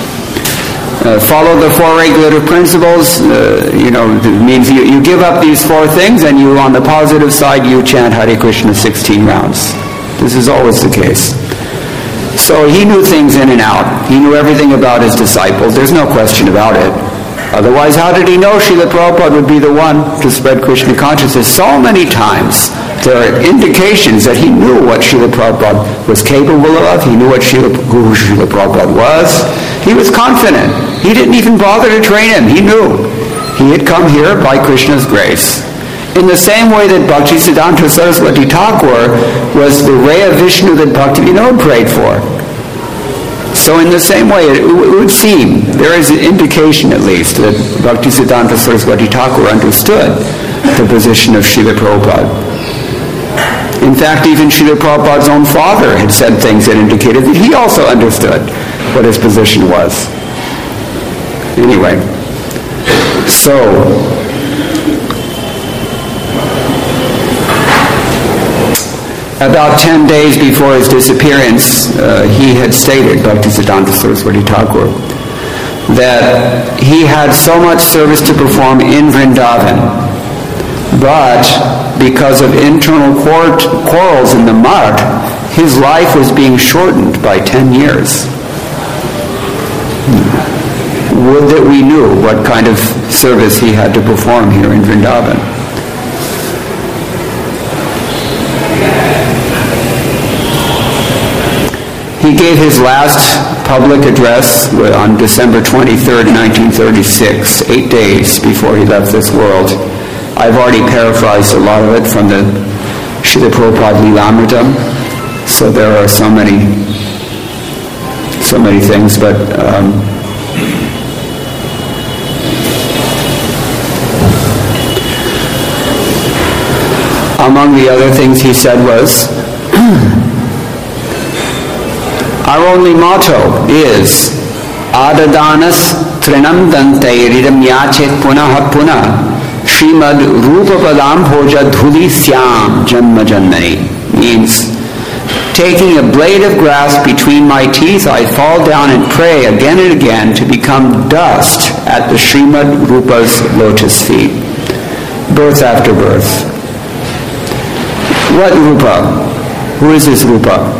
Uh, follow the four regulative principles, uh, you know, means you, you give up these four things and you, on the positive side, you chant Hare Krishna sixteen rounds. This is always the case. So he knew things in and out. He knew everything about his disciples. There's no question about it. Otherwise, how did he know Srila Prabhupada would be the one to spread Krishna consciousness? So many times there are indications that he knew what Srila Prabhupada was capable of. He knew what Srila, who Srila Prabhupada was. He was confident. He didn't even bother to train him. He knew. He had come here by Krishna's grace. In the same way that Bhaktisiddhanta Saraswati Thakur was the ray of Vishnu that Bhaktivinoda prayed for. So in the same way, it would seem, there is an indication at least, that Bhaktisiddhanta Saraswati Thakur understood the position of Srila Prabhupada. In fact, even Srila Prabhupada's own father had said things that indicated that he also understood what his position was. Anyway, so about ten days before his disappearance, uh, he had stated, Bhaktisiddhanta Saraswati Thakur, that he had so much service to perform in Vrindavan, but because of internal quarrels in the Math, his life was being shortened by ten years. Would that we knew what kind of service he had to perform here in Vrindavan. He gave his last public address on December twenty-third, nineteen thirty-six, eight days before he left this world. I've already paraphrased a lot of it from the Srila Prabhupada Lilamritam, so there are so many, so many things, but um, among the other things he said was, our only motto is Adadanas Trinam Dantairidam Yachet Punaha Punah Srimad Rupa Padam Bhoja Dhuli Syam Janma Janmani. Means, taking a blade of grass between my teeth, I fall down and pray again and again to become dust at the Srimad Rupa's lotus feet. Birth after birth. What Rupa? Who is this Rupa?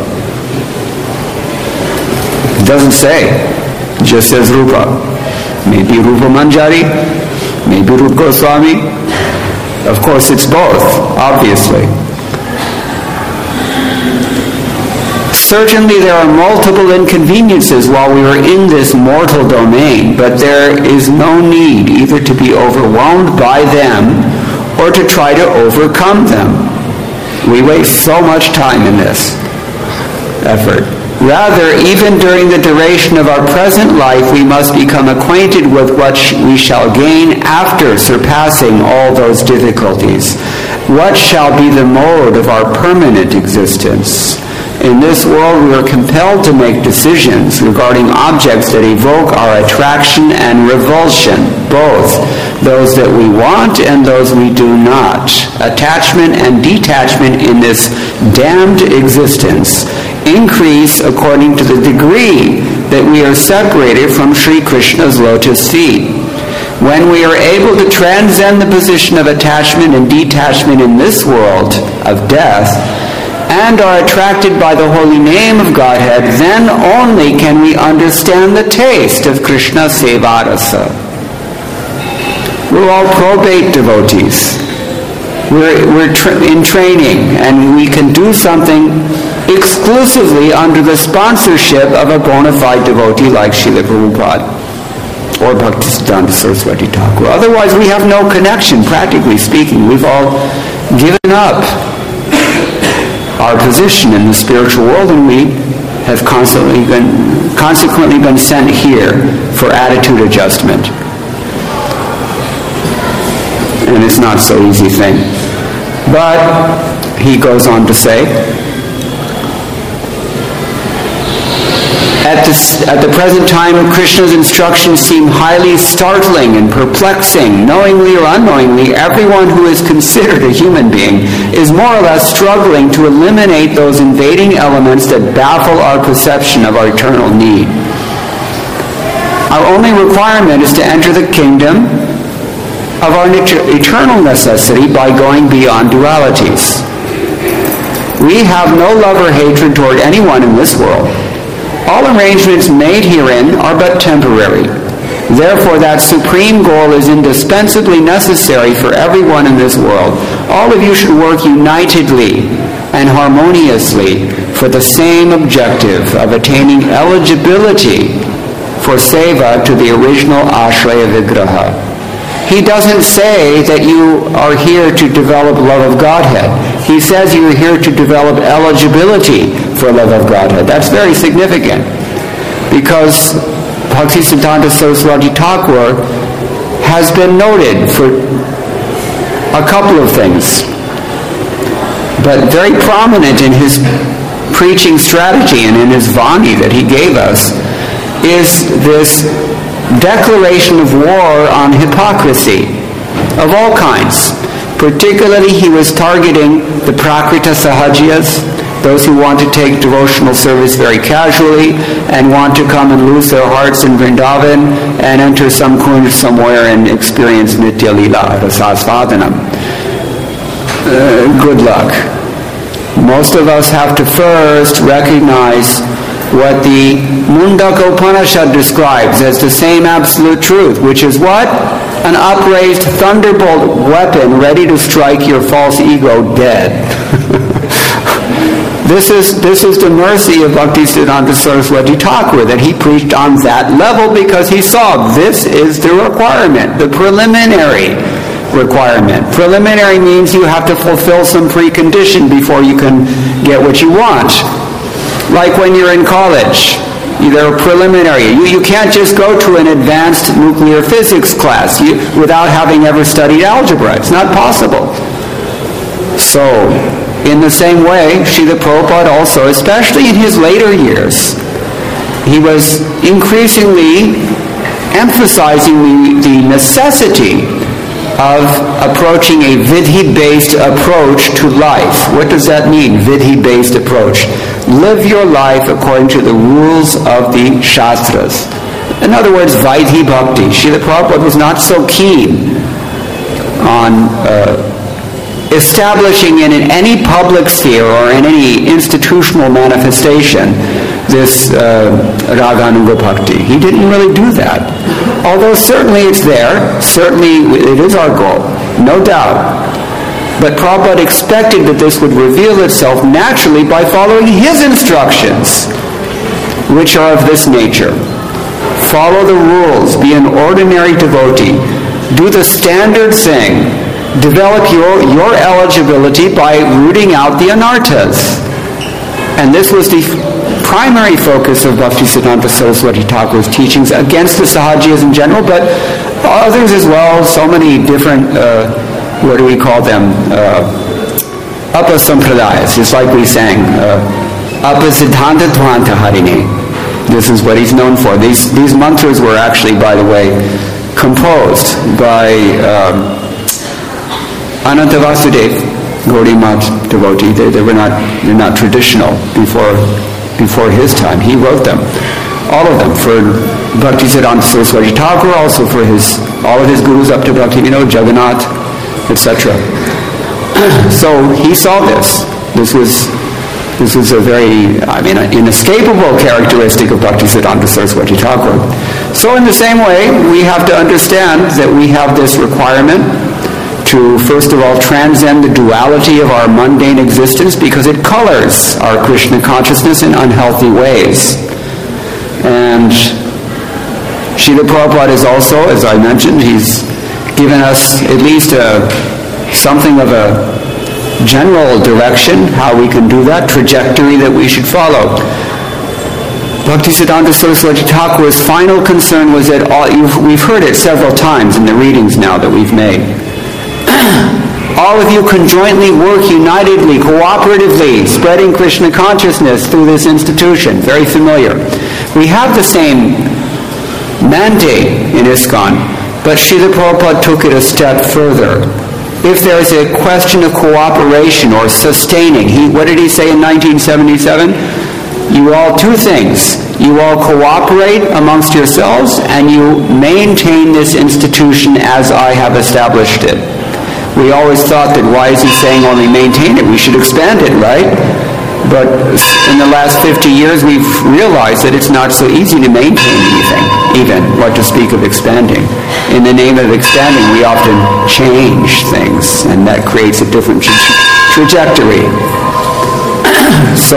It doesn't say. It just says Rupa. Maybe Rupa Manjari, maybe Rupa Goswami. Of course it's both, obviously. certainly there are multiple inconveniences while we are in this mortal domain, but there is no need either to be overwhelmed by them or to try to overcome them. We waste so much time in this effort. Rather, even during the duration of our present life, we must become acquainted with what we shall gain after surpassing all those difficulties. What shall be the mode of our permanent existence? In this world, we are compelled to make decisions regarding objects that evoke our attraction and revulsion, both those that we want and those we do not. Attachment and detachment in this damned existence increase according to the degree that we are separated from Sri Krishna's lotus feet. When we are able to transcend the position of attachment and detachment in this world of death, and are attracted by the holy name of Godhead, then only can we understand the taste of Krishna Seva Rasa. We're all probate devotees. We're, we're tra- in training, and we can do something exclusively under the sponsorship of a bona fide devotee like Srila Prabhupada or Bhaktisiddhanta Saraswati Thakur. Otherwise, we have no connection, practically speaking. We've all given up our position in the spiritual world, and we have constantly been, consequently been sent here for attitude adjustment. And it's not so easy thing. But he goes on to say, At, this, at the present time, Krishna's instructions seem highly startling and perplexing. Knowingly or unknowingly, everyone who is considered a human being is more or less struggling to eliminate those invading elements that baffle our perception of our eternal need. Our only requirement is to enter the kingdom of our eternal necessity by going beyond dualities. We have no love or hatred toward anyone in this world. All arrangements made herein are but temporary. Therefore, that supreme goal is indispensably necessary for everyone in this world. All of you should work unitedly and harmoniously for the same objective of attaining eligibility for seva to the original Ashraya Vigraha. He doesn't say that you are here to develop love of Godhead. He says you are here to develop eligibility for love of Godhead. That's very significant, because Bhaktisiddhanta Saraswati Thakur has been noted for a couple of things, but very prominent in his preaching strategy and in his Vani that he gave us is this declaration of war on hypocrisy of all kinds. Particularly, he was targeting the Prakrita Sahajiyas, those who want to take devotional service very casually and want to come and lose their hearts in Vrindavan and enter some kunj somewhere and experience Nitya Leela, Rasasvadanam. Uh, good luck. Most of us have to first recognize what the Mundaka Upanishad describes as the same absolute truth, which is what? An upraised thunderbolt weapon ready to strike your false ego dead. This is, this is the mercy of Bhaktisiddhanta Saraswati Thakur, that he preached on that level because he saw this is the requirement, the preliminary requirement. Preliminary means you have to fulfill some precondition before you can get what you want. Like when you're in college, they're preliminary. You, you can't just go to an advanced nuclear physics class you, without having ever studied algebra. It's not possible. So, in the same way, Srila Prabhupada also, especially in his later years, he was increasingly emphasizing the, the necessity of approaching a vidhi-based approach to life. What does that mean, vidhi-based approach? Live your life according to the rules of the Shastras. In other words, Vaidhi Bhakti. Srila Prabhupada was not so keen on uh, establishing in any public sphere or in any institutional manifestation this uh, Raganuga Bhakti. He didn't really do that. Although certainly it's there, certainly it is our goal, no doubt. But Prabhupada expected that this would reveal itself naturally by following his instructions, which are of this nature. Follow the rules, be an ordinary devotee, do the standard thing, develop your, your eligibility by rooting out the anarthas. And this was the primary focus of Bhaktisiddhanta Saraswati Thakur's teachings against the Sahajiyas in general, but others as well, so many different, uh, what do we call them, uh, Upasampradayas, just like we sang, uh, Upasiddhanta Dhvanta Harine. This is what he's known for. These, these mantras were actually, by the way, composed by um, Ananta Vasudev, Gaudiya Math devotee. They, they were not, they're not traditional before, before his time. He wrote them, all of them, for Bhaktisiddhanta Saraswati Thakur, also for his, all of his gurus up to Bhaktivinoda, Jagannath, et cetera. So he saw this. This was, this was a very, I mean, an inescapable characteristic of Bhaktisiddhanta Saraswati Thakur. So in the same way, we have to understand that we have this requirement to, first of all, transcend the duality of our mundane existence, because it colors our Krishna consciousness in unhealthy ways. And Srila Prabhupada is also, as I mentioned, he's given us at least a, something of a general direction, how we can do that, trajectory that we should follow. Bhaktisiddhanta Saraswati Thakur's final concern was that all, you've, we've heard it several times in the readings now that we've made. All of you conjointly work unitedly, cooperatively, spreading Krishna consciousness through this institution. Very familiar. We have the same mandate in ISKCON, but Srila Prabhupada took it a step further. If there is a question of cooperation or sustaining, he, what did he say in nineteen seventy-seven? You all, two things. You all cooperate amongst yourselves, and you maintain this institution as I have established it. We always thought that why is he saying only maintain it? We should expand it, right? But in the last fifty years, we've realized that it's not so easy to maintain anything, even, what to speak of expanding. In the name of expanding, we often change things, and that creates a different tra- trajectory. So,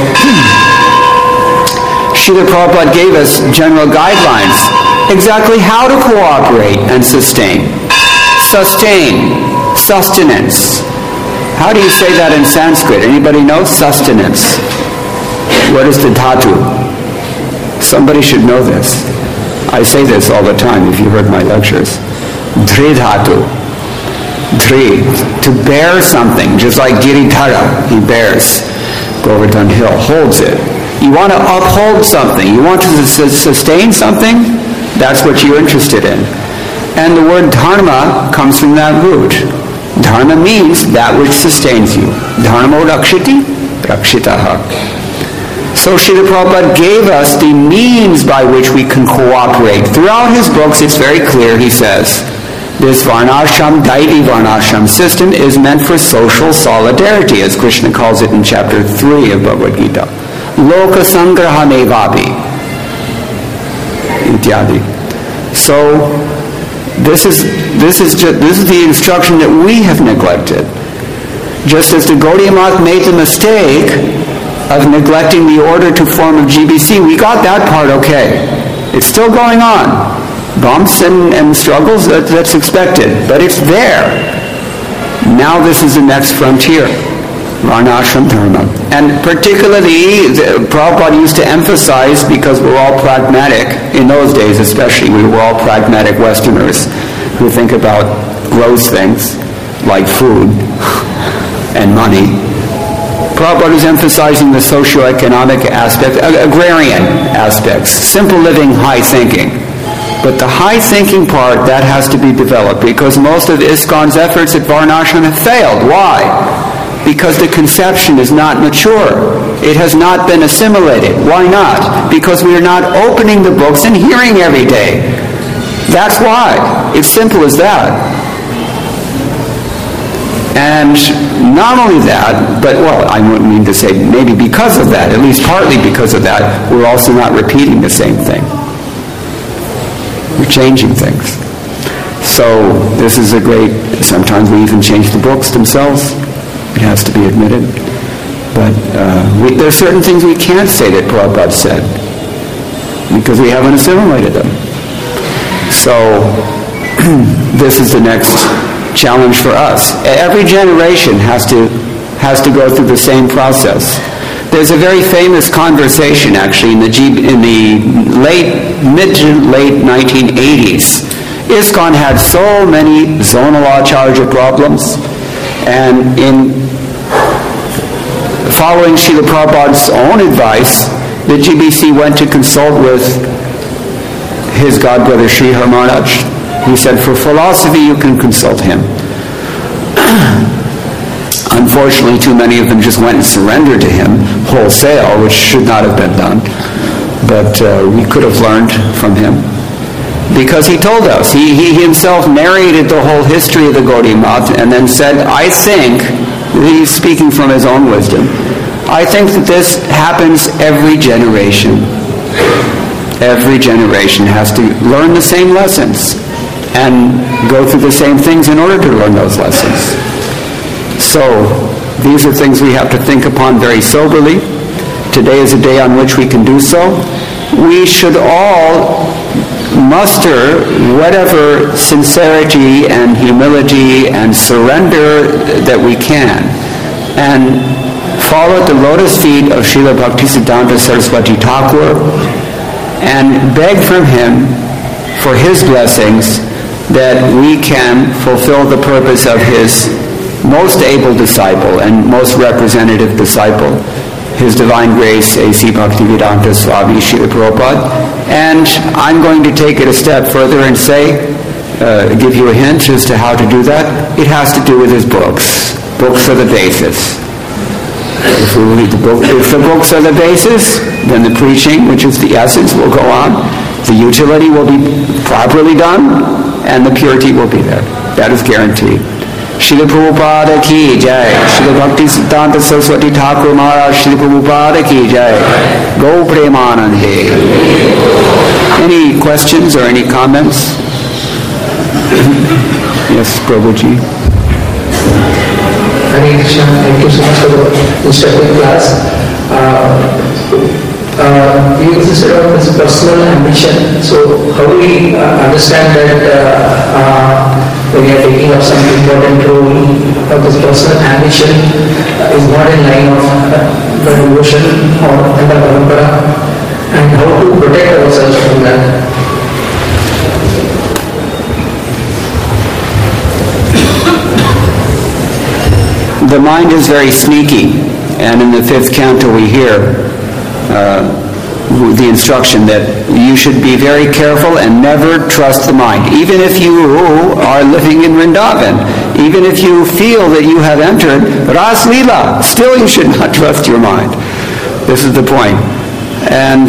Srila Prabhupada gave us general guidelines, exactly how to cooperate and sustain. Sustain, sustenance. How do you say that in Sanskrit? Anybody know? Sustenance. What is the dhatu? Somebody should know this. I say this all the time if you heard my lectures. Dhri dhatu. Dhri. To bear something, just like Giridhara, he bears. Govardhan Hill, holds it. You want to uphold something. You want to su- sustain something? That's what you're interested in. And the word dharma comes from that root. Dharma means that which sustains you. Dharma rakshiti, rakshitaha. So Srila Prabhupada gave us the means by which we can cooperate. Throughout his books, it's very clear, he says, this Varnashram, Daiti Varnashram system is meant for social solidarity, as Krishna calls it in chapter three of Bhagavad Gita. Loka sangraha nevapi. Ityadi. So, This is this is just, this is the instruction that we have neglected. Just as the Gaudiya Math made the mistake of neglecting the order to form of G B C, we got that part okay. It's still going on. Bumps and, and struggles, that, that's expected. But it's there. Now this is the next frontier. Varnashram Dharma. And particularly, the, Prabhupada used to emphasize, because we're all pragmatic, in those days especially, we were all pragmatic Westerners who think about gross things, like food and money. Prabhupada is emphasizing the socio-economic aspect, agrarian aspects, simple living, high thinking. But the high thinking part, that has to be developed, because most of ISKCON's efforts at Varnashram have failed. Why? Because the conception is not mature. It has not been assimilated. Why not? Because we are not opening the books and hearing every day. That's why. It's simple as that. And not only that, but, well, I wouldn't mean to say maybe because of that, at least partly because of that, we're also not repeating the same thing. We're changing things. So this is a great, sometimes we even change the books themselves. It has to be admitted. But uh, we, there are certain things we can't say that Prabhupada said because we haven't assimilated them. So this is the next challenge for us. Every generation has to has to go through the same process. There's a very famous conversation actually in the G, in the late mid to late nineteen eighties. ISKCON had so many zonal acharya problems, and in following Srila Prabhupada's own advice, the G B C went to consult with his godbrother Sri Har Maharaj. He said, for philosophy you can consult him. Unfortunately, too many of them just went and surrendered to him wholesale, which should not have been done. But uh, we could have learned from him. Because he told us, he, he himself narrated the whole history of the Gaudiya Math and then said, I think, he's speaking from his own wisdom, I think that this happens every generation. Every generation has to learn the same lessons and go through the same things in order to learn those lessons. So, these are things we have to think upon very soberly. Today is a day on which we can do so. We should all muster whatever sincerity and humility and surrender that we can and follow at the lotus feet of Srila Bhaktisiddhanta Saraswati Thakur and beg from him for his blessings that we can fulfill the purpose of his most able disciple and most representative disciple, His Divine Grace A C Bhaktivedanta Swami Srila Prabhupada. And I'm going to take it a step further and say, uh, give you a hint as to how to do that. It has to do with his books. Books are the basis. If we read the book, if the books are the basis, then the preaching, which is the essence, will go on. The utility will be properly done, and the purity will be there. That is guaranteed. Srila Prabhupada ki jai. Srila Bhaktisiddhanta Saraswati Thakur Maharaj Srila Prabhupada ki jai. Go Premanande. Any questions or any comments? Yes, Prabhuji. Hare Krishna, thank you so much for the instructive class. Uh, uh, you insisted on this personal ambition. So, how do we uh, understand that uh, uh, when we are taking up some important role, uh, this personal ambition uh, is not in line of uh, the devotion or the parampara, and how to protect ourselves from that? The mind is very sneaky, and in the fifth canto we hear uh, the instruction that you should be very careful and never trust the mind. Even if you are living in Vrindavan, even if you feel that you have entered Ras Leela, still you should not trust your mind. This is the point. And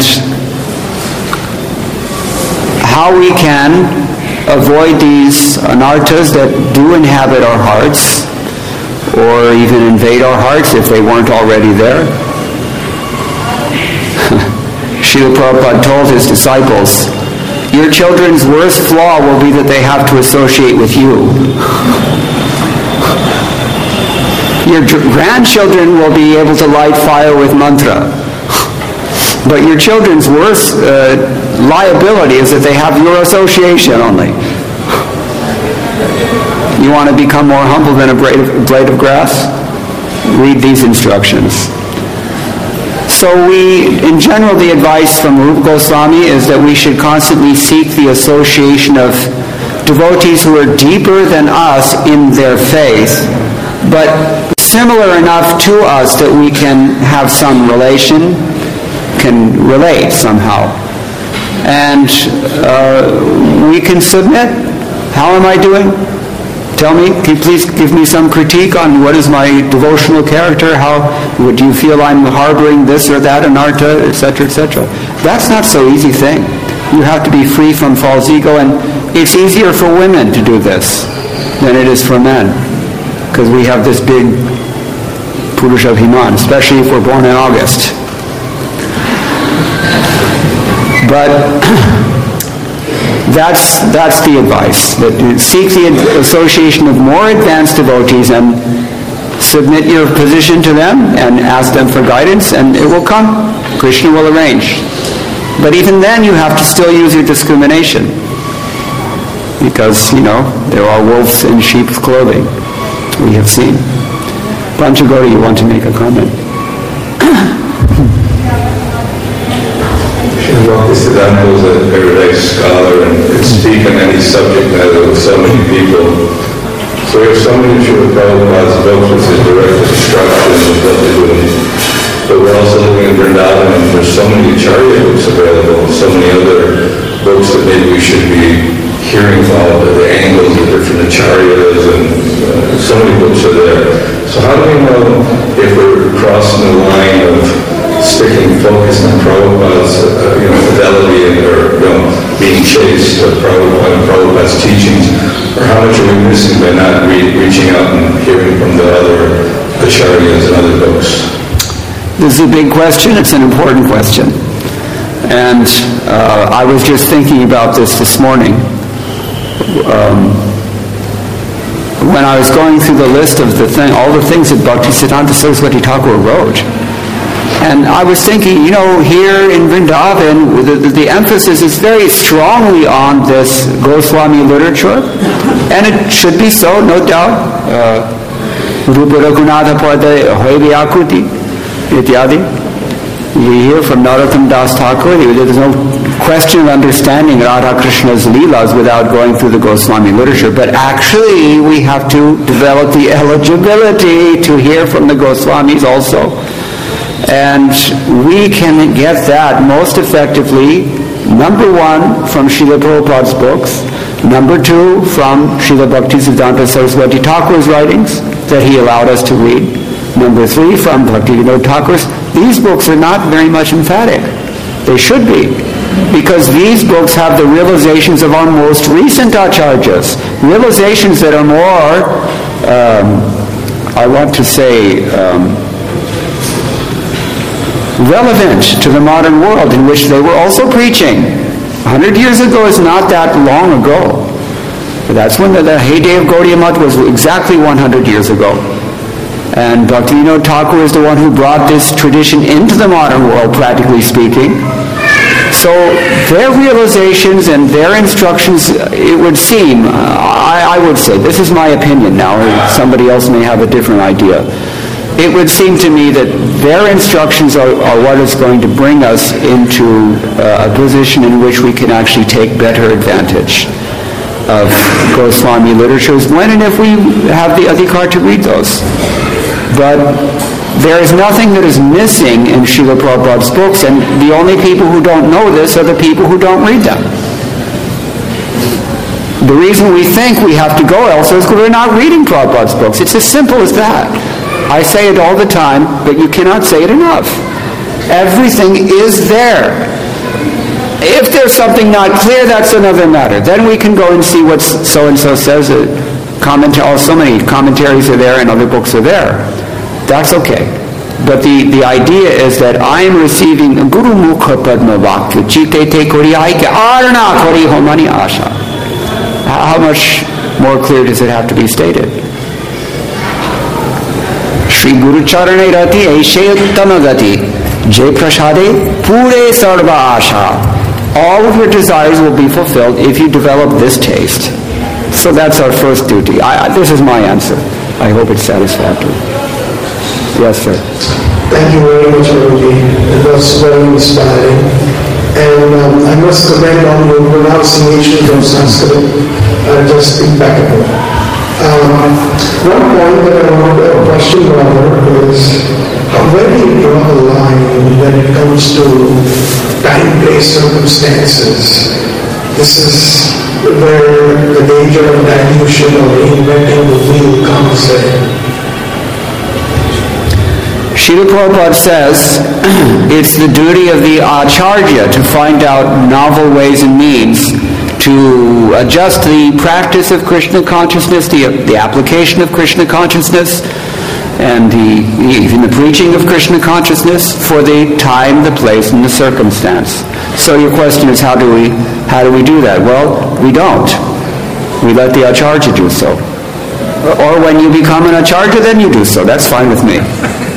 how we can avoid these anarthas that do inhabit our hearts, or even invade our hearts if they weren't already there. Srila Prabhupada told his disciples, your children's worst flaw will be that they have to associate with you. Your grandchildren will be able to light fire with mantra. But your children's worst uh, liability is that they have your association only. You want to become more humble than a blade of, blade of grass? Read these instructions. So we, in general, the advice from Rupa Goswami is that we should constantly seek the association of devotees who are deeper than us in their faith, but similar enough to us that we can have some relation, can relate somehow. And uh, we can submit. How am I doing? Tell me, can you please give me some critique on what is my devotional character? How would you feel I'm harboring this or that anartha, et cetera, et cetera? That's not so easy thing. You have to be free from false ego, and it's easier for women to do this than it is for men, because we have this big Purusha Abhiman, especially if we're born in August. But that's that's the advice. That you seek the association of more advanced devotees and submit your position to them and ask them for guidance, and it will come. Krishna will arrange. But even then, you have to still use your discrimination, because, you know, there are wolves in sheep's clothing. We have seen. Panchagori, you want to make a comment? Bhaktisiddhanta was a erudite scholar and could speak on any subject matter with so many people. So we have so many Srila Prabhupada's books which is direct instruction of what to do. But we're also looking at Vrindavan, and there's so many Acharya books available, and so many other books that maybe we should be hearing all the, the angles of different Acharyas, and uh, so many books are there. So how do we know if we're crossing the line of sticking focus on Prabhupada's uh, you know, fidelity and or you know, being chaste of Prabhupada and Prabhupada's teachings, or how much are we missing by not re- reaching out and hearing from the other Acharyas and other books? This is a big question. It's an important question. And uh, I was just thinking about this this morning. Um, when I was going through the list of the thing, all the things that Bhaktisiddhanta Saraswati Thakur wrote, and I was thinking, you know, here in Vrindavan, the, the, the emphasis is very strongly on this Goswami literature, and it should be so, no doubt. Rupa Raghunatha Pada Hoy Vyakuti Ityadi. You hear from Narottam Das Thakur, there's no question of understanding Radha Krishna's Leelas without going through the Goswami literature, but actually we have to develop the eligibility to hear from the Goswamis also. And we can get that most effectively, number one, from Srila Prabhupada's books, number two, from Srila Bhaktisiddhanta Saraswati Thakur's writings that he allowed us to read, number three, from Bhaktivinoda Thakur's. These books are not very much emphatic. They should be, because these books have the realizations of our most recent acharyas, realizations that are more, um, I want to say, um, relevant to the modern world in which they were also preaching. A hundred years ago is not that long ago. That's when the, the heyday of Gaudiya Math was exactly one hundred years ago. And Bhaktivinoda Thakur is the one who brought this tradition into the modern world, practically speaking. So their realizations and their instructions, it would seem, I, I would say, this is my opinion now, or somebody else may have a different idea. It would seem to me that their instructions are, are what is going to bring us into uh, a position in which we can actually take better advantage of Goswami literatures when and if we have the adhikar to read those. But there is nothing that is missing in Srila Prabhupada's books, and the only people who don't know this are the people who don't read them. The reason we think we have to go elsewhere is because we're not reading Prabhupada's books. It's as simple as that. I say it all the time, but you cannot say it enough. Everything is there. If there's something not clear, that's another matter. Then we can go and see what so-and-so says. Comment- oh, so many commentaries are there and other books are there. That's okay. But the, the idea is that I am receiving Guru Mukha Padma Vakya Chite Te Kori Aike Arna Kori Homani Asha. How much more clear does it have to be stated? Shri Guru Charane Rati Aishe Uttama Gati Jai Prasade Pure Sarva Asha. All of your desires will be fulfilled if you develop this taste. So that's our first duty. I, this is my answer. I hope it's satisfactory. Yes, sir. Thank you very much, Guruji. It was very inspiring. And um, I must commend on your pronunciation of Sanskrit and just impeccable. Um, one point that I want to question rather is where do you draw the line when it comes to time, place, circumstances? This is where the danger of dilution or reinventing the wheel comes in. Srila Prabhupada says it's the duty of the Acharya to find out novel ways and means to adjust the practice of Krishna consciousness, the, the application of Krishna consciousness, and the, even the preaching of Krishna consciousness for the time, the place, and the circumstance. So your question is, how do we, how do we do that? Well, we don't. We let the Acharya do so. Or when you become an Acharya, then you do so. That's fine with me.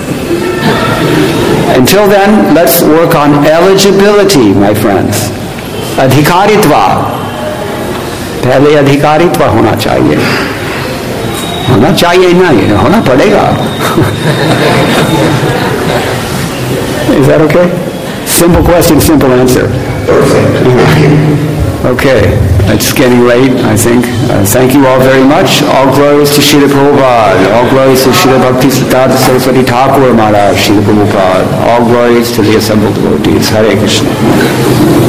Until then, let's work on eligibility, my friends. Adhikaritva. पहले अधिकारित्व होना चाहिए. होना चाहिए नहीं, होना पड़ेगा. Is that okay? Simple question, simple answer. Perfect. Okay, it's getting late, I think. Uh, thank you all very much. All glories to Srila Prabhupada. All glories to Srila Bhaktisiddhanta Saraswati Thakur Maharaj, Srila Prabhupada. All glories to the assembled devotees. Hare Krishna.